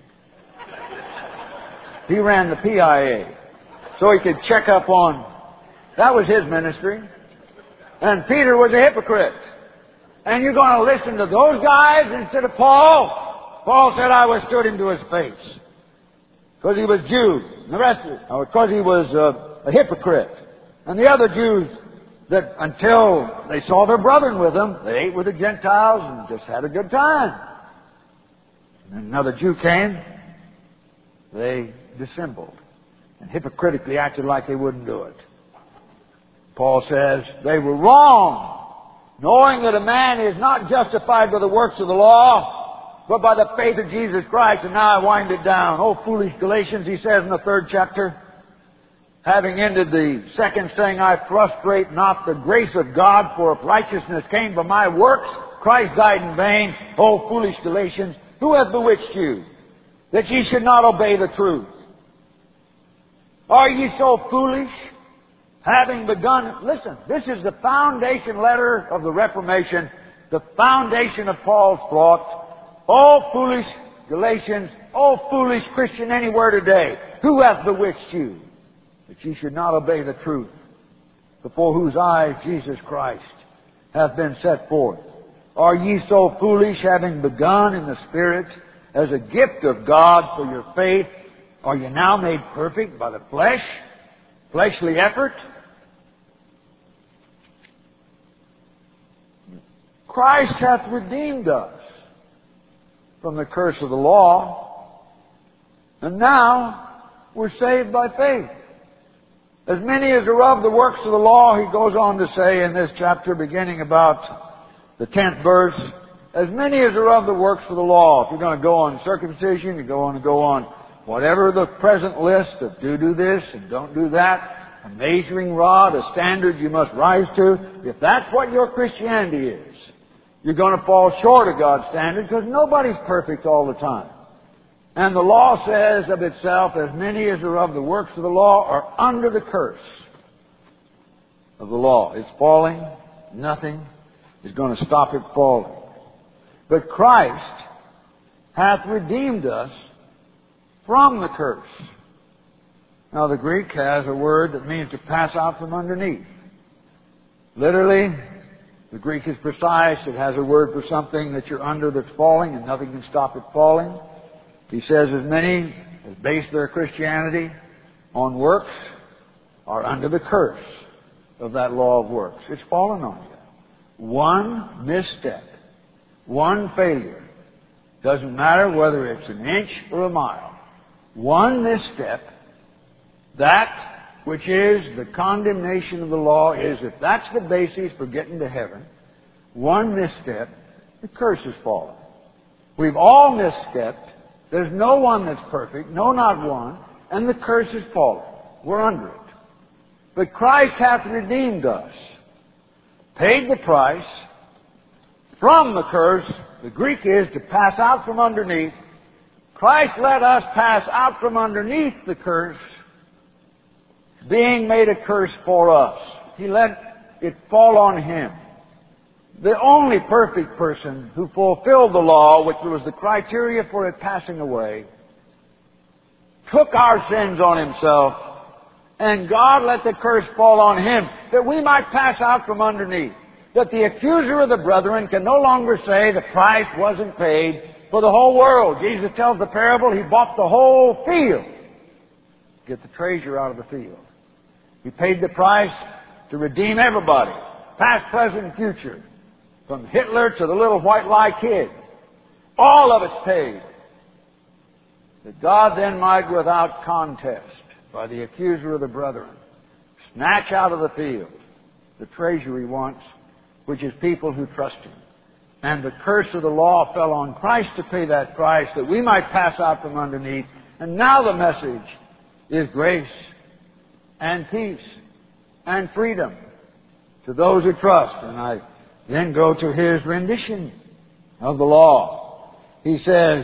He ran the PIA, so he could check up on. That was his ministry. And Peter was a hypocrite. And you're going to listen to those guys instead of Paul? Paul said, I withstood him to his face. Because he was Jew. And the rest of it, because he was a hypocrite. And the other Jews that until they saw their brethren with them, they ate with the Gentiles and just had a good time. And another Jew came. they dissembled and hypocritically acted like they wouldn't do it. Paul says they were wrong, knowing that a man is not justified by the works of the law, but by the faith of Jesus Christ. And now I wind it down. Oh, foolish Galatians, he says in the 3rd chapter, having ended the 2nd saying, I frustrate not the grace of God, for if righteousness came by my works, Christ died in vain. Oh, foolish Galatians, who hath bewitched you, that ye should not obey the truth? Are ye so foolish, having begun... Listen, this is the foundation letter of the Reformation, the foundation of Paul's thought. Oh, foolish Galatians, oh, foolish Christian anywhere today, who hath bewitched you, that ye should not obey the truth, before whose eyes Jesus Christ hath been set forth? Are ye so foolish, having begun in the Spirit, as a gift of God for your faith, are you now made perfect by the flesh, fleshly effort? Christ hath redeemed us from the curse of the law, and now we're saved by faith. As many as are of the works of the law, he goes on to say in this chapter, beginning about the 10th verse, as many as are of the works of the law. If you're going to go on circumcision, you're going to go on whatever the present list of do this and don't do that, a measuring rod, a standard you must rise to. If that's what your Christianity is, you're going to fall short of God's standard, because nobody's perfect all the time. And the law says of itself, as many as are of the works of the law are under the curse of the law. It's falling. Nothing is going to stop it falling. But Christ hath redeemed us from the curse. Now the Greek has a word that means to pass out from underneath. Literally, the Greek is precise. It has a word for something that you're under that's falling and nothing can stop it falling. He says as many as base their Christianity on works are under the curse of that law of works. It's fallen on you. One misstep, one failure, doesn't matter whether it's an inch or a mile. One misstep, that which is the condemnation of the law is, if that's the basis for getting to heaven, one misstep, the curse has fallen. We've all misstepped. There's no one that's perfect, no, not one, and the curse has fallen. We're under it. But Christ hath redeemed us, paid the price from the curse. The Greek is to pass out from underneath. Christ let us pass out from underneath the curse, being made a curse for us. He let it fall on Him. The only perfect person who fulfilled the law, which was the criteria for it passing away, took our sins on Himself, and God let the curse fall on Him, that we might pass out from underneath. That the accuser of the brethren can no longer say the price wasn't paid for the whole world. Jesus tells the parable, He bought the whole field. Get the treasure out of the field. He paid the price to redeem everybody, past, present, and future. From Hitler to the little white lie kid. All of it's paid. That God then might, without contest, by the accuser of the brethren, snatch out of the field the treasure He wants, which is people who trust Him. And the curse of the law fell on Christ to pay that price, that we might pass out from underneath. And now the message is grace and peace and freedom to those who trust. And I then go to His rendition of the law. He says,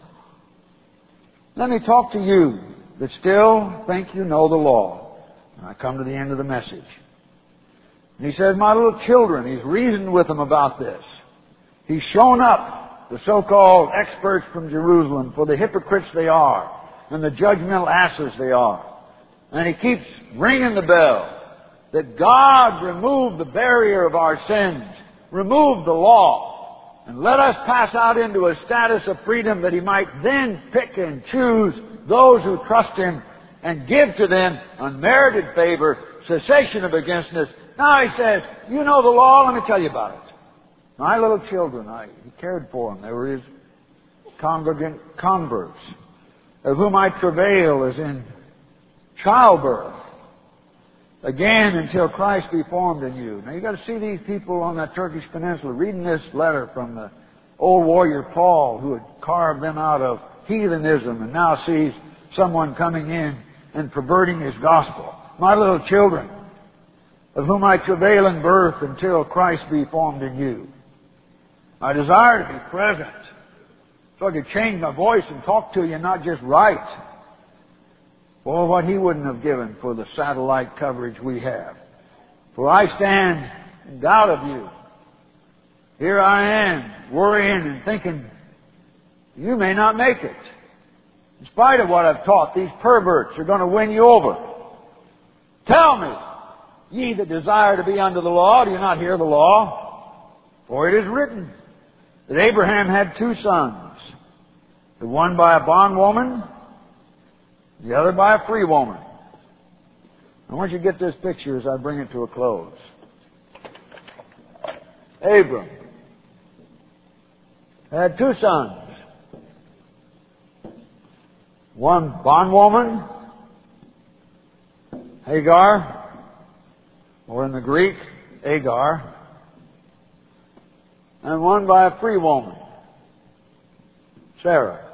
let me talk to you that still think you know the law. And I come to the end of the message. And he says, my little children, He's reasoned with them about this. He's shown up the so-called experts from Jerusalem for the hypocrites they are and the judgmental asses they are. And He keeps ringing the bell that God removed the barrier of our sins, removed the law, and let us pass out into a status of freedom that He might then pick and choose those who trust Him and give to them unmerited favor, cessation of againstness. Now He says, you know the law, let me tell you about it. My little children, He cared for them. They were His congregant converts. of whom I travail is in childbirth, again until Christ be formed in you. Now you've got to see these people on that Turkish peninsula reading this letter from the old warrior Paul, who had carved them out of heathenism and now sees someone coming in and perverting his gospel. My little children, of whom I travail in birth until Christ be formed in you. I desire to be present, so I could change my voice and talk to you, not just write. For what He wouldn't have given for the satellite coverage we have. For I stand in doubt of you. Here I am, worrying and thinking, you may not make it. In spite of what I've taught, these perverts are going to win you over. Tell me, ye that desire to be under the law, do you not hear the law? For it is written that Abraham had 2 sons, the one by a bondwoman, the other by a free woman. I want you to get this picture as I bring it to a close. Abram had 2 sons. One bondwoman, Hagar, or in the Greek, Agar, and one by a free woman, Sarah.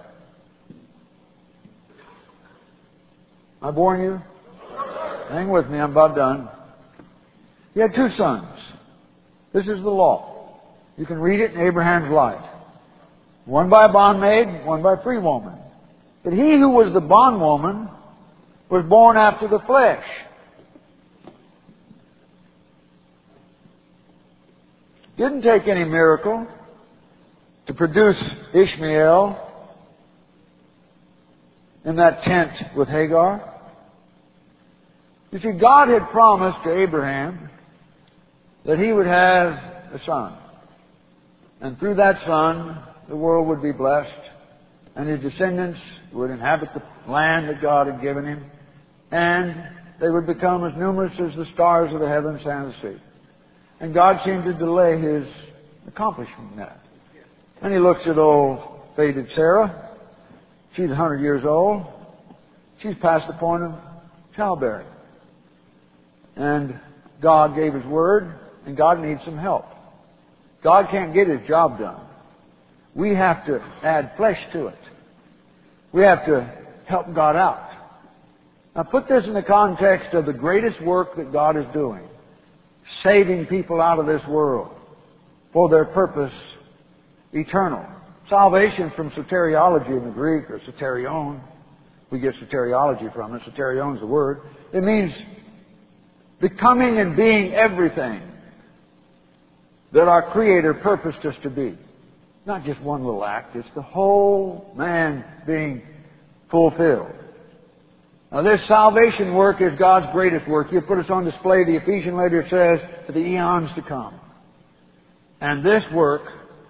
Am I boring you? Hang with me, I'm about done. He had 2 sons. This is the law. You can read it in Abraham's life. One by a bondmaid, one by a free woman. But he who was the bondwoman was born after the flesh. Didn't take any miracle to produce Ishmael in that tent with Hagar. You see, God had promised to Abraham that he would have a son. And through that son, the world would be blessed, and his descendants would inhabit the land that God had given him, and they would become as numerous as the stars of the heavens and the sea. And God seemed to delay His accomplishing that. And He looks at old faded Sarah. She's 100 years old. She's past the point of childbearing. And God gave His word, and God needs some help. God can't get His job done. We have to add flesh to it. We have to help God out. Now put this in the context of the greatest work that God is doing. Saving people out of this world for their purpose eternal. Salvation from soteriology in the Greek, or soterion. We get soteriology from it. Soterion is the word. It means becoming and being everything that our Creator purposed us to be. Not just one little act. It's the whole man being fulfilled. Now this salvation work is God's greatest work. He'll put us on display. The Ephesian letter says, for the eons to come. And this work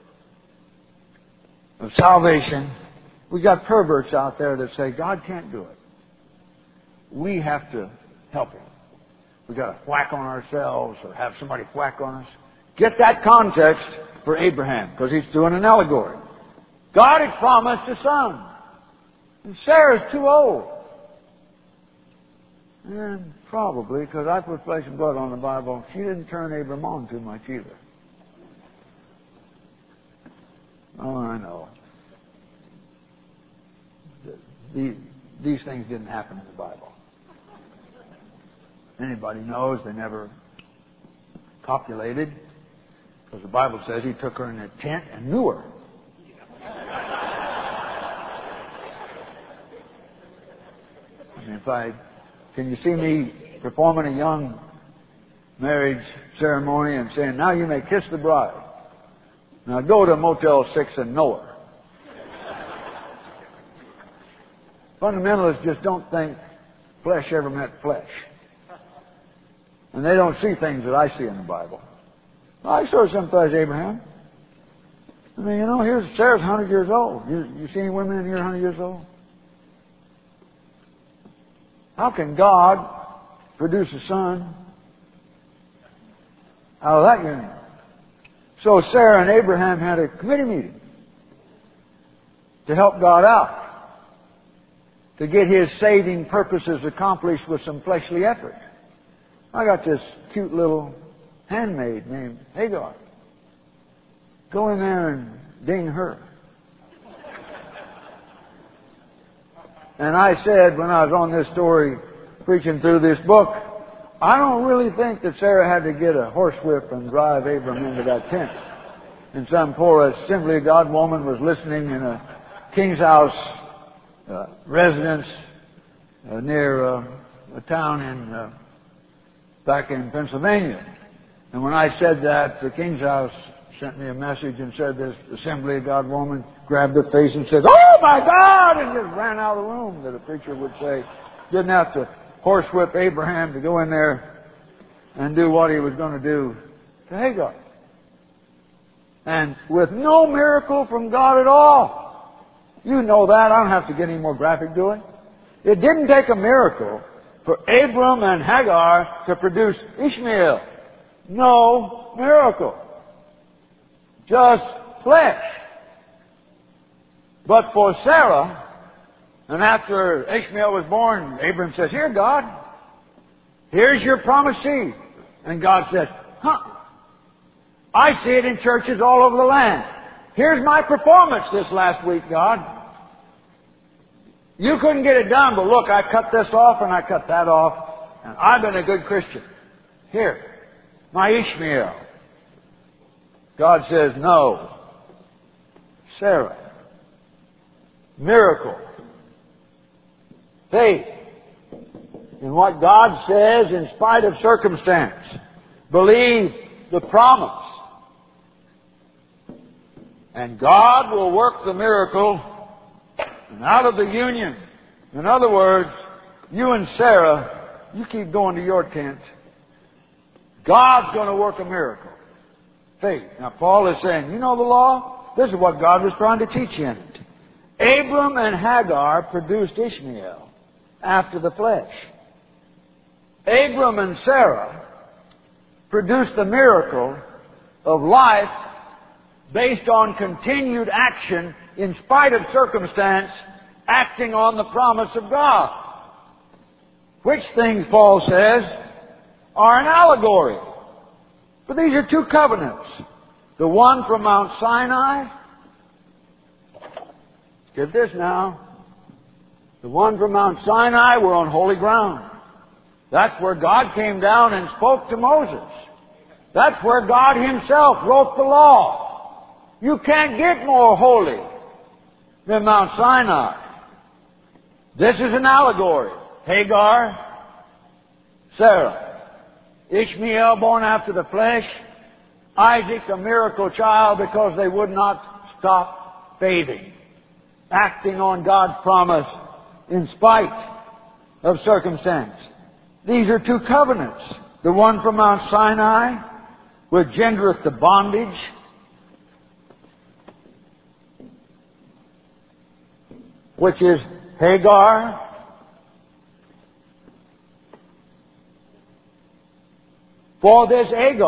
of salvation, we've got perverts out there that say, God can't do it. We have to help Him. We've got to whack on ourselves or have somebody whack on us. Get that context for Abraham, because he's doing an allegory. God had promised a son. And Sarah's too old. And probably, because I put flesh and blood on the Bible, she didn't turn Abram on too much either. Oh, I know. These things didn't happen in the Bible. Anybody knows they never copulated, because the Bible says he took her in a tent and knew her. I mean, can you see me performing a young marriage ceremony and saying, now you may kiss the bride. Now go to Motel 6 and know her. Fundamentalists just don't think flesh ever meant flesh. And they don't see things that I see in the Bible. I sort of sympathize Abraham. I mean, here's Sarah's 100 years old. You see any women in here 100 years old? How can God produce a son out of that union? So Sarah and Abraham had a committee meeting to help God out. to get His saving purposes accomplished with some fleshly effort. I got this cute little handmaid named Hagar. Go in there and ding her. And I said when I was on this story preaching through this book, I don't really think that Sarah had to get a horsewhip and drive Abram into that tent. And some poor Assembly of God woman was listening in a King's House residence near a town in back in Pennsylvania. And when I said that, the King's House sent me a message and said this Assembly of God woman grabbed her face and said, "Oh my God!" and just ran out of the room, that a preacher would say. Didn't have to horsewhip Abraham to go in there and do what he was going to do to Hagar. And with no miracle from God at all. You know that. I don't have to get any more graphic, do I? It didn't take a miracle for Abram and Hagar to produce Ishmael. No miracle. Just flesh. But for Sarah, and after Ishmael was born, Abram says, "Here, God, here's your promised seed." And God said, I see it in churches all over the land. Here's my performance this last week, God. You couldn't get it done, but look, I cut this off and I cut that off, and I've been a good Christian. Here, my Ishmael. God says, no. Sarah. Miracle. Faith in what God says in spite of circumstance. Believe the promise. And God will work the miracle and out of the union. In other words, you and Sarah, you keep going to your tent. God's going to work a miracle. Faith. Now Paul is saying, you know the law? This is what God was trying to teach you in it. Abram and Hagar produced Ishmael after the flesh. Abram and Sarah produced the miracle of life based on continued action in spite of circumstance, acting on the promise of God. Which things, Paul says, are an allegory. But these are two covenants. The one from Mount Sinai. Get this now. The one from Mount Sinai, we're on holy ground. That's where God came down and spoke to Moses. That's where God Himself wrote the law. You can't get more holy than Mount Sinai. This is an allegory. Hagar, Sarah, Ishmael born after the flesh, Isaac a miracle child because they would not stop faithing, acting on God's promise in spite of circumstance. These are two covenants. The one from Mount Sinai, which gendereth the bondage, which is Hagar. For this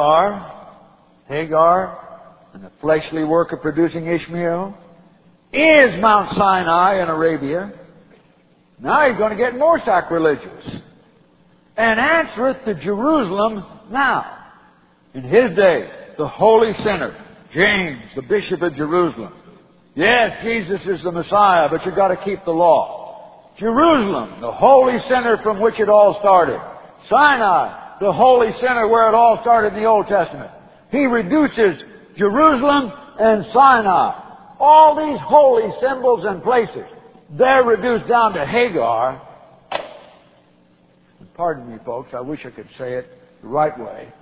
Hagar, and the fleshly work of producing Ishmael, is Mount Sinai in Arabia. Now he's going to get more sacrilegious. And answereth to Jerusalem now. In his day, the holy sinner, James, the Bishop of Jerusalem. Yes, Jesus is the Messiah, but you've got to keep the law. Jerusalem, the holy center from which it all started. Sinai, the holy center where it all started in the Old Testament. He reduces Jerusalem and Sinai. All these holy symbols and places, they're reduced down to Hagar. Pardon me, folks, I wish I could say it the right way.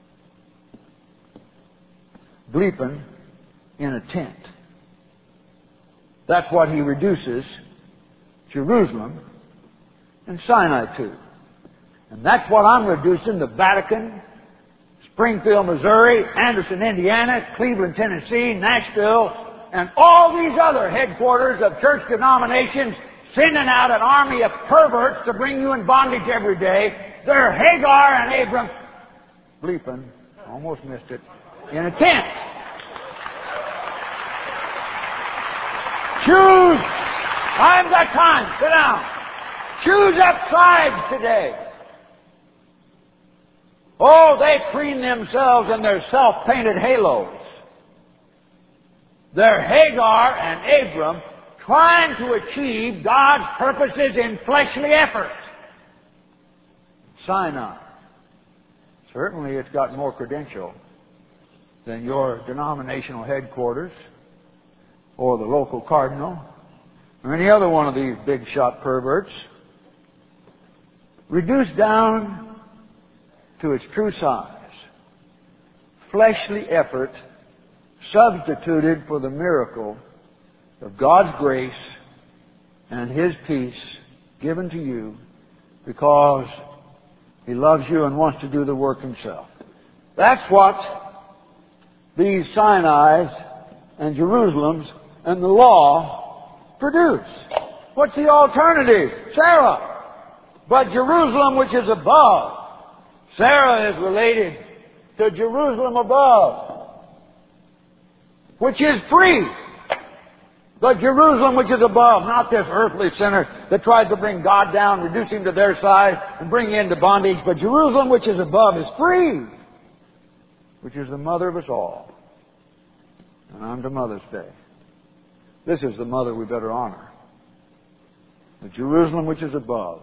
Bleeping in a tent. That's what he reduces Jerusalem and Sinai to. And that's what I'm reducing the Vatican, Springfield, Missouri, Anderson, Indiana, Cleveland, Tennessee, Nashville, and all these other headquarters of church denominations sending out an army of perverts to bring you in bondage every day. They're Hagar and Abram, bleeping, almost missed it, in a tent. Choose. I haven't got time. Sit down. choose up sides today. Oh, they preen themselves in their self-painted halos. They're Hagar and Abram trying to achieve God's purposes in fleshly effort. Sinai. Certainly it's got more credential than your denominational headquarters or the local cardinal or any other one of these big shot perverts. Reduced down to its true size. Fleshly effort substituted for the miracle of God's grace and His peace given to you because He loves you and wants to do the work Himself. That's what these Sinai's and Jerusalems and the law produce. What's the alternative? Sarah. But Jerusalem, which is above. Sarah is related to Jerusalem above, which is free. But Jerusalem, which is above, not this earthly sinner that tries to bring God down, reduce Him to their size, and bring you into bondage. But Jerusalem, which is above, is free, which is the mother of us all. And on to Mother's Day. This is the mother we better honor. The Jerusalem, which is above.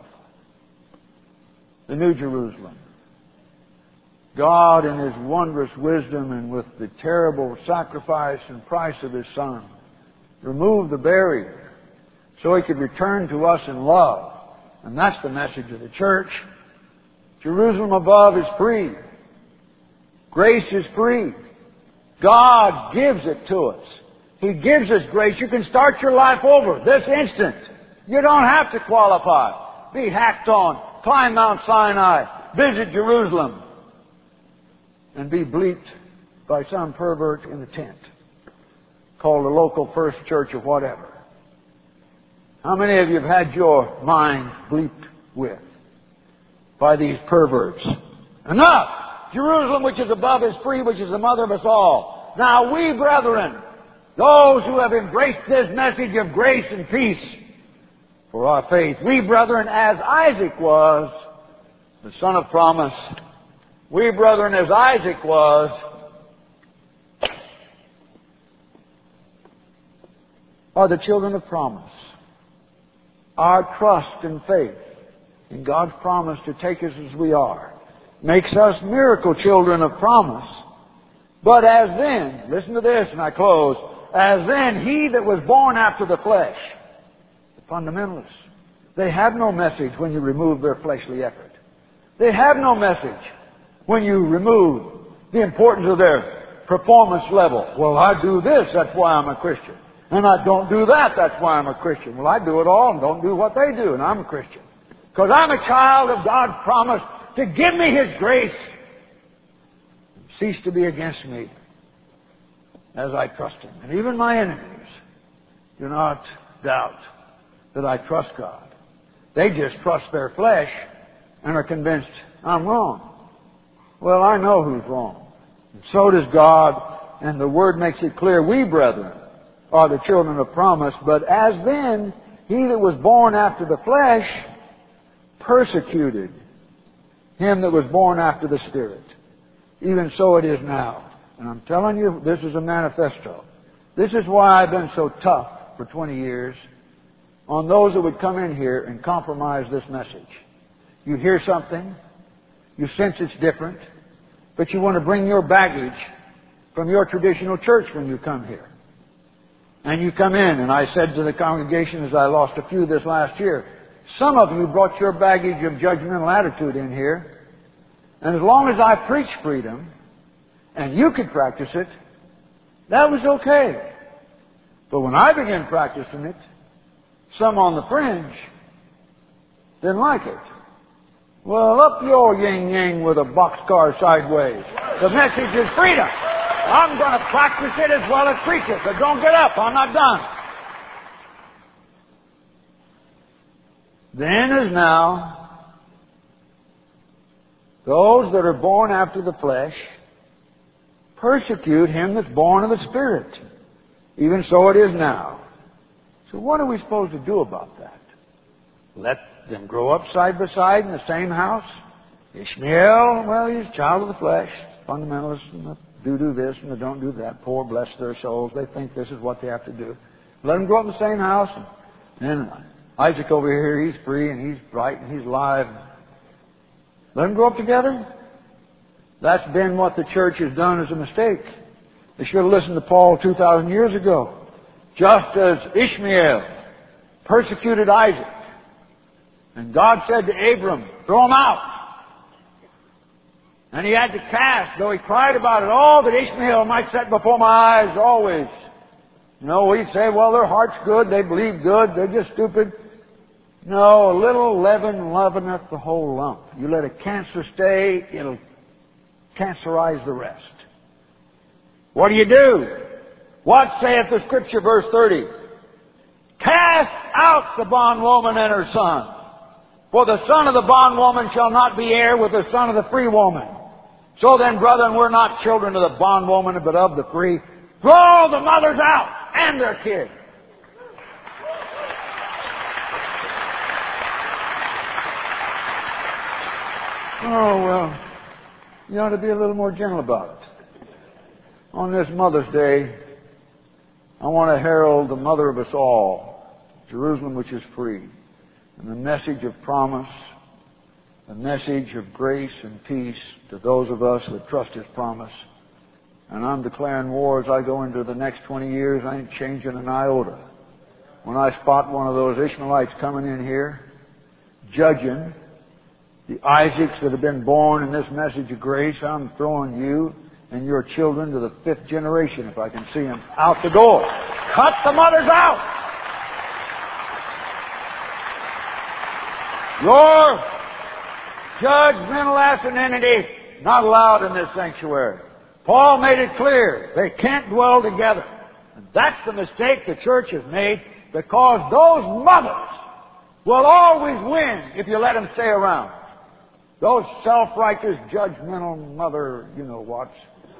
The New Jerusalem. God, in His wondrous wisdom and with the terrible sacrifice and price of His Son, removed the barrier so He could return to us in love. And that's the message of the church. Jerusalem above is free. Grace is free. God gives it to us. He gives us grace. You can start your life over this instant. You don't have to qualify. Be hacked on. Climb Mount Sinai. Visit Jerusalem. And be bleeped by some pervert in the tent called the local First Church or whatever. How many of you have had your mind bleeped with by these perverts? Enough! Jerusalem, which is above, is free, which is the mother of us all. Now we, brethren, those who have embraced this message of grace and peace for our faith, we, brethren, as Isaac was, the son of promise, we, brethren, as Isaac was, are the children of promise. Our trust and faith in God's promise to take us as we are makes us miracle children of promise. But as then, listen to this and I close, as then he that was born after the flesh, the fundamentalists, they have no message when you remove their fleshly effort. They have no message when you remove the importance of their performance level. Well, I do this, that's why I'm a Christian. And I don't do that, that's why I'm a Christian. Well, I do it all and don't do what they do, and I'm a Christian. Because I'm a child of God's promise to give me His grace and cease to be against me as I trust Him. And even my enemies do not doubt that I trust God. They just trust their flesh and are convinced I'm wrong. Well, I know who's wrong. And so does God, and the Word makes it clear, we, brethren, are the children of promise. But as then, he that was born after the flesh persecuted him that was born after the Spirit. Even so it is now. And I'm telling you, this is a manifesto. This is why I've been so tough for 20 years on those that would come in here and compromise this message. You hear something, you sense it's different, but you want to bring your baggage from your traditional church when you come here. And you come in, and I said to the congregation as I lost a few this last year, some of you brought your baggage of judgmental attitude in here, and as long as I preached freedom, and you could practice it, that was okay. But when I began practicing it, some on the fringe didn't like it. Well, up your yin-yang with a boxcar sideways. The message is freedom. I'm going to practice it as well as preach it, but don't get up. I'm not done. Then as now, those that are born after the flesh persecute him that's born of the Spirit. Even so it is now. So what are we supposed to do about that? Let them grow up side by side in the same house. Ishmael, well, he's a child of the flesh, fundamentalist, and do this and they don't do that. Poor, bless their souls. They think this is what they have to do. Let them grow up in the same house. And Isaac over here, he's free and he's bright and he's alive. Let them grow up together. That's been what the church has done as a mistake. They should have listened to Paul 2,000 years ago. Just as Ishmael persecuted Isaac. And God said to Abram, throw him out. And he had to cast, though he cried about it, oh, that Ishmael might set before my eyes always. You know, we'd say, well, their heart's good, they believe good, they're just stupid. No, a little leaven leaveneth the whole lump. You let a cancer stay, it'll cancerize the rest. What do? What saith the Scripture, verse 30? Cast out the bondwoman and her son. For the son of the bondwoman shall not be heir with the son of the free woman. So then, brethren, we're not children of the bondwoman, but of the free. Throw the mothers out and their kids. Oh, well, you ought to be a little more gentle about it. On this Mother's Day, I want to herald the mother of us all, Jerusalem which is free, and the message of promise, a message of grace and peace to those of us that trust His promise. And I'm declaring war as I go into the next 20 years. I ain't changing an iota. When I spot one of those Ishmaelites coming in here, judging the Isaacs that have been born in this message of grace, I'm throwing you and your children to the 5th generation, if I can see them, out the door. Cut the mothers out! Your judgmental asininity not allowed in this sanctuary. Paul made it clear they can't dwell together. And that's the mistake the church has made, because those mothers will always win if you let them stay around. Those self-righteous, judgmental mother, you-know-whats.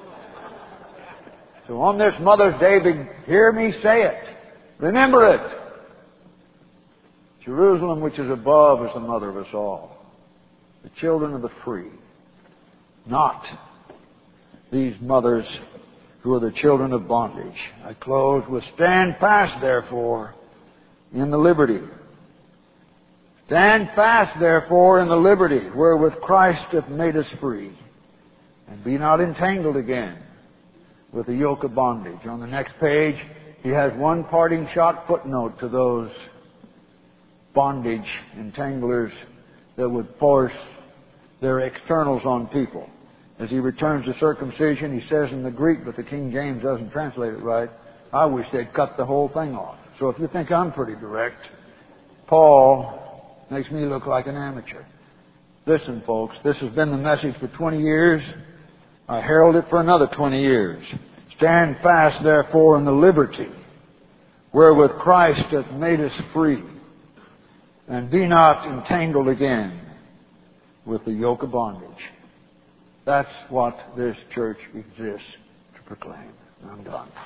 So on this Mother's Day, hear me say it. Remember it. Jerusalem, which is above, is the mother of us all. The children of the free. Not these mothers who are the children of bondage. I close with, stand fast, therefore, in the liberty. Stand fast, therefore, in the liberty wherewith Christ hath made us free. And be not entangled again with the yoke of bondage. On the next page, he has one parting shot footnote to those bondage entanglers that would force their externals on people. As he returns to circumcision, he says in the Greek, but the King James doesn't translate it right, I wish they'd cut the whole thing off. So if you think I'm pretty direct, Paul makes me look like an amateur. Listen, folks, this has been the message for 20 years. I herald it for another 20 years. Stand fast, therefore, in the liberty wherewith Christ hath made us free, and be not entangled again with the yoke of bondage. That's what this church exists to proclaim. I'm done.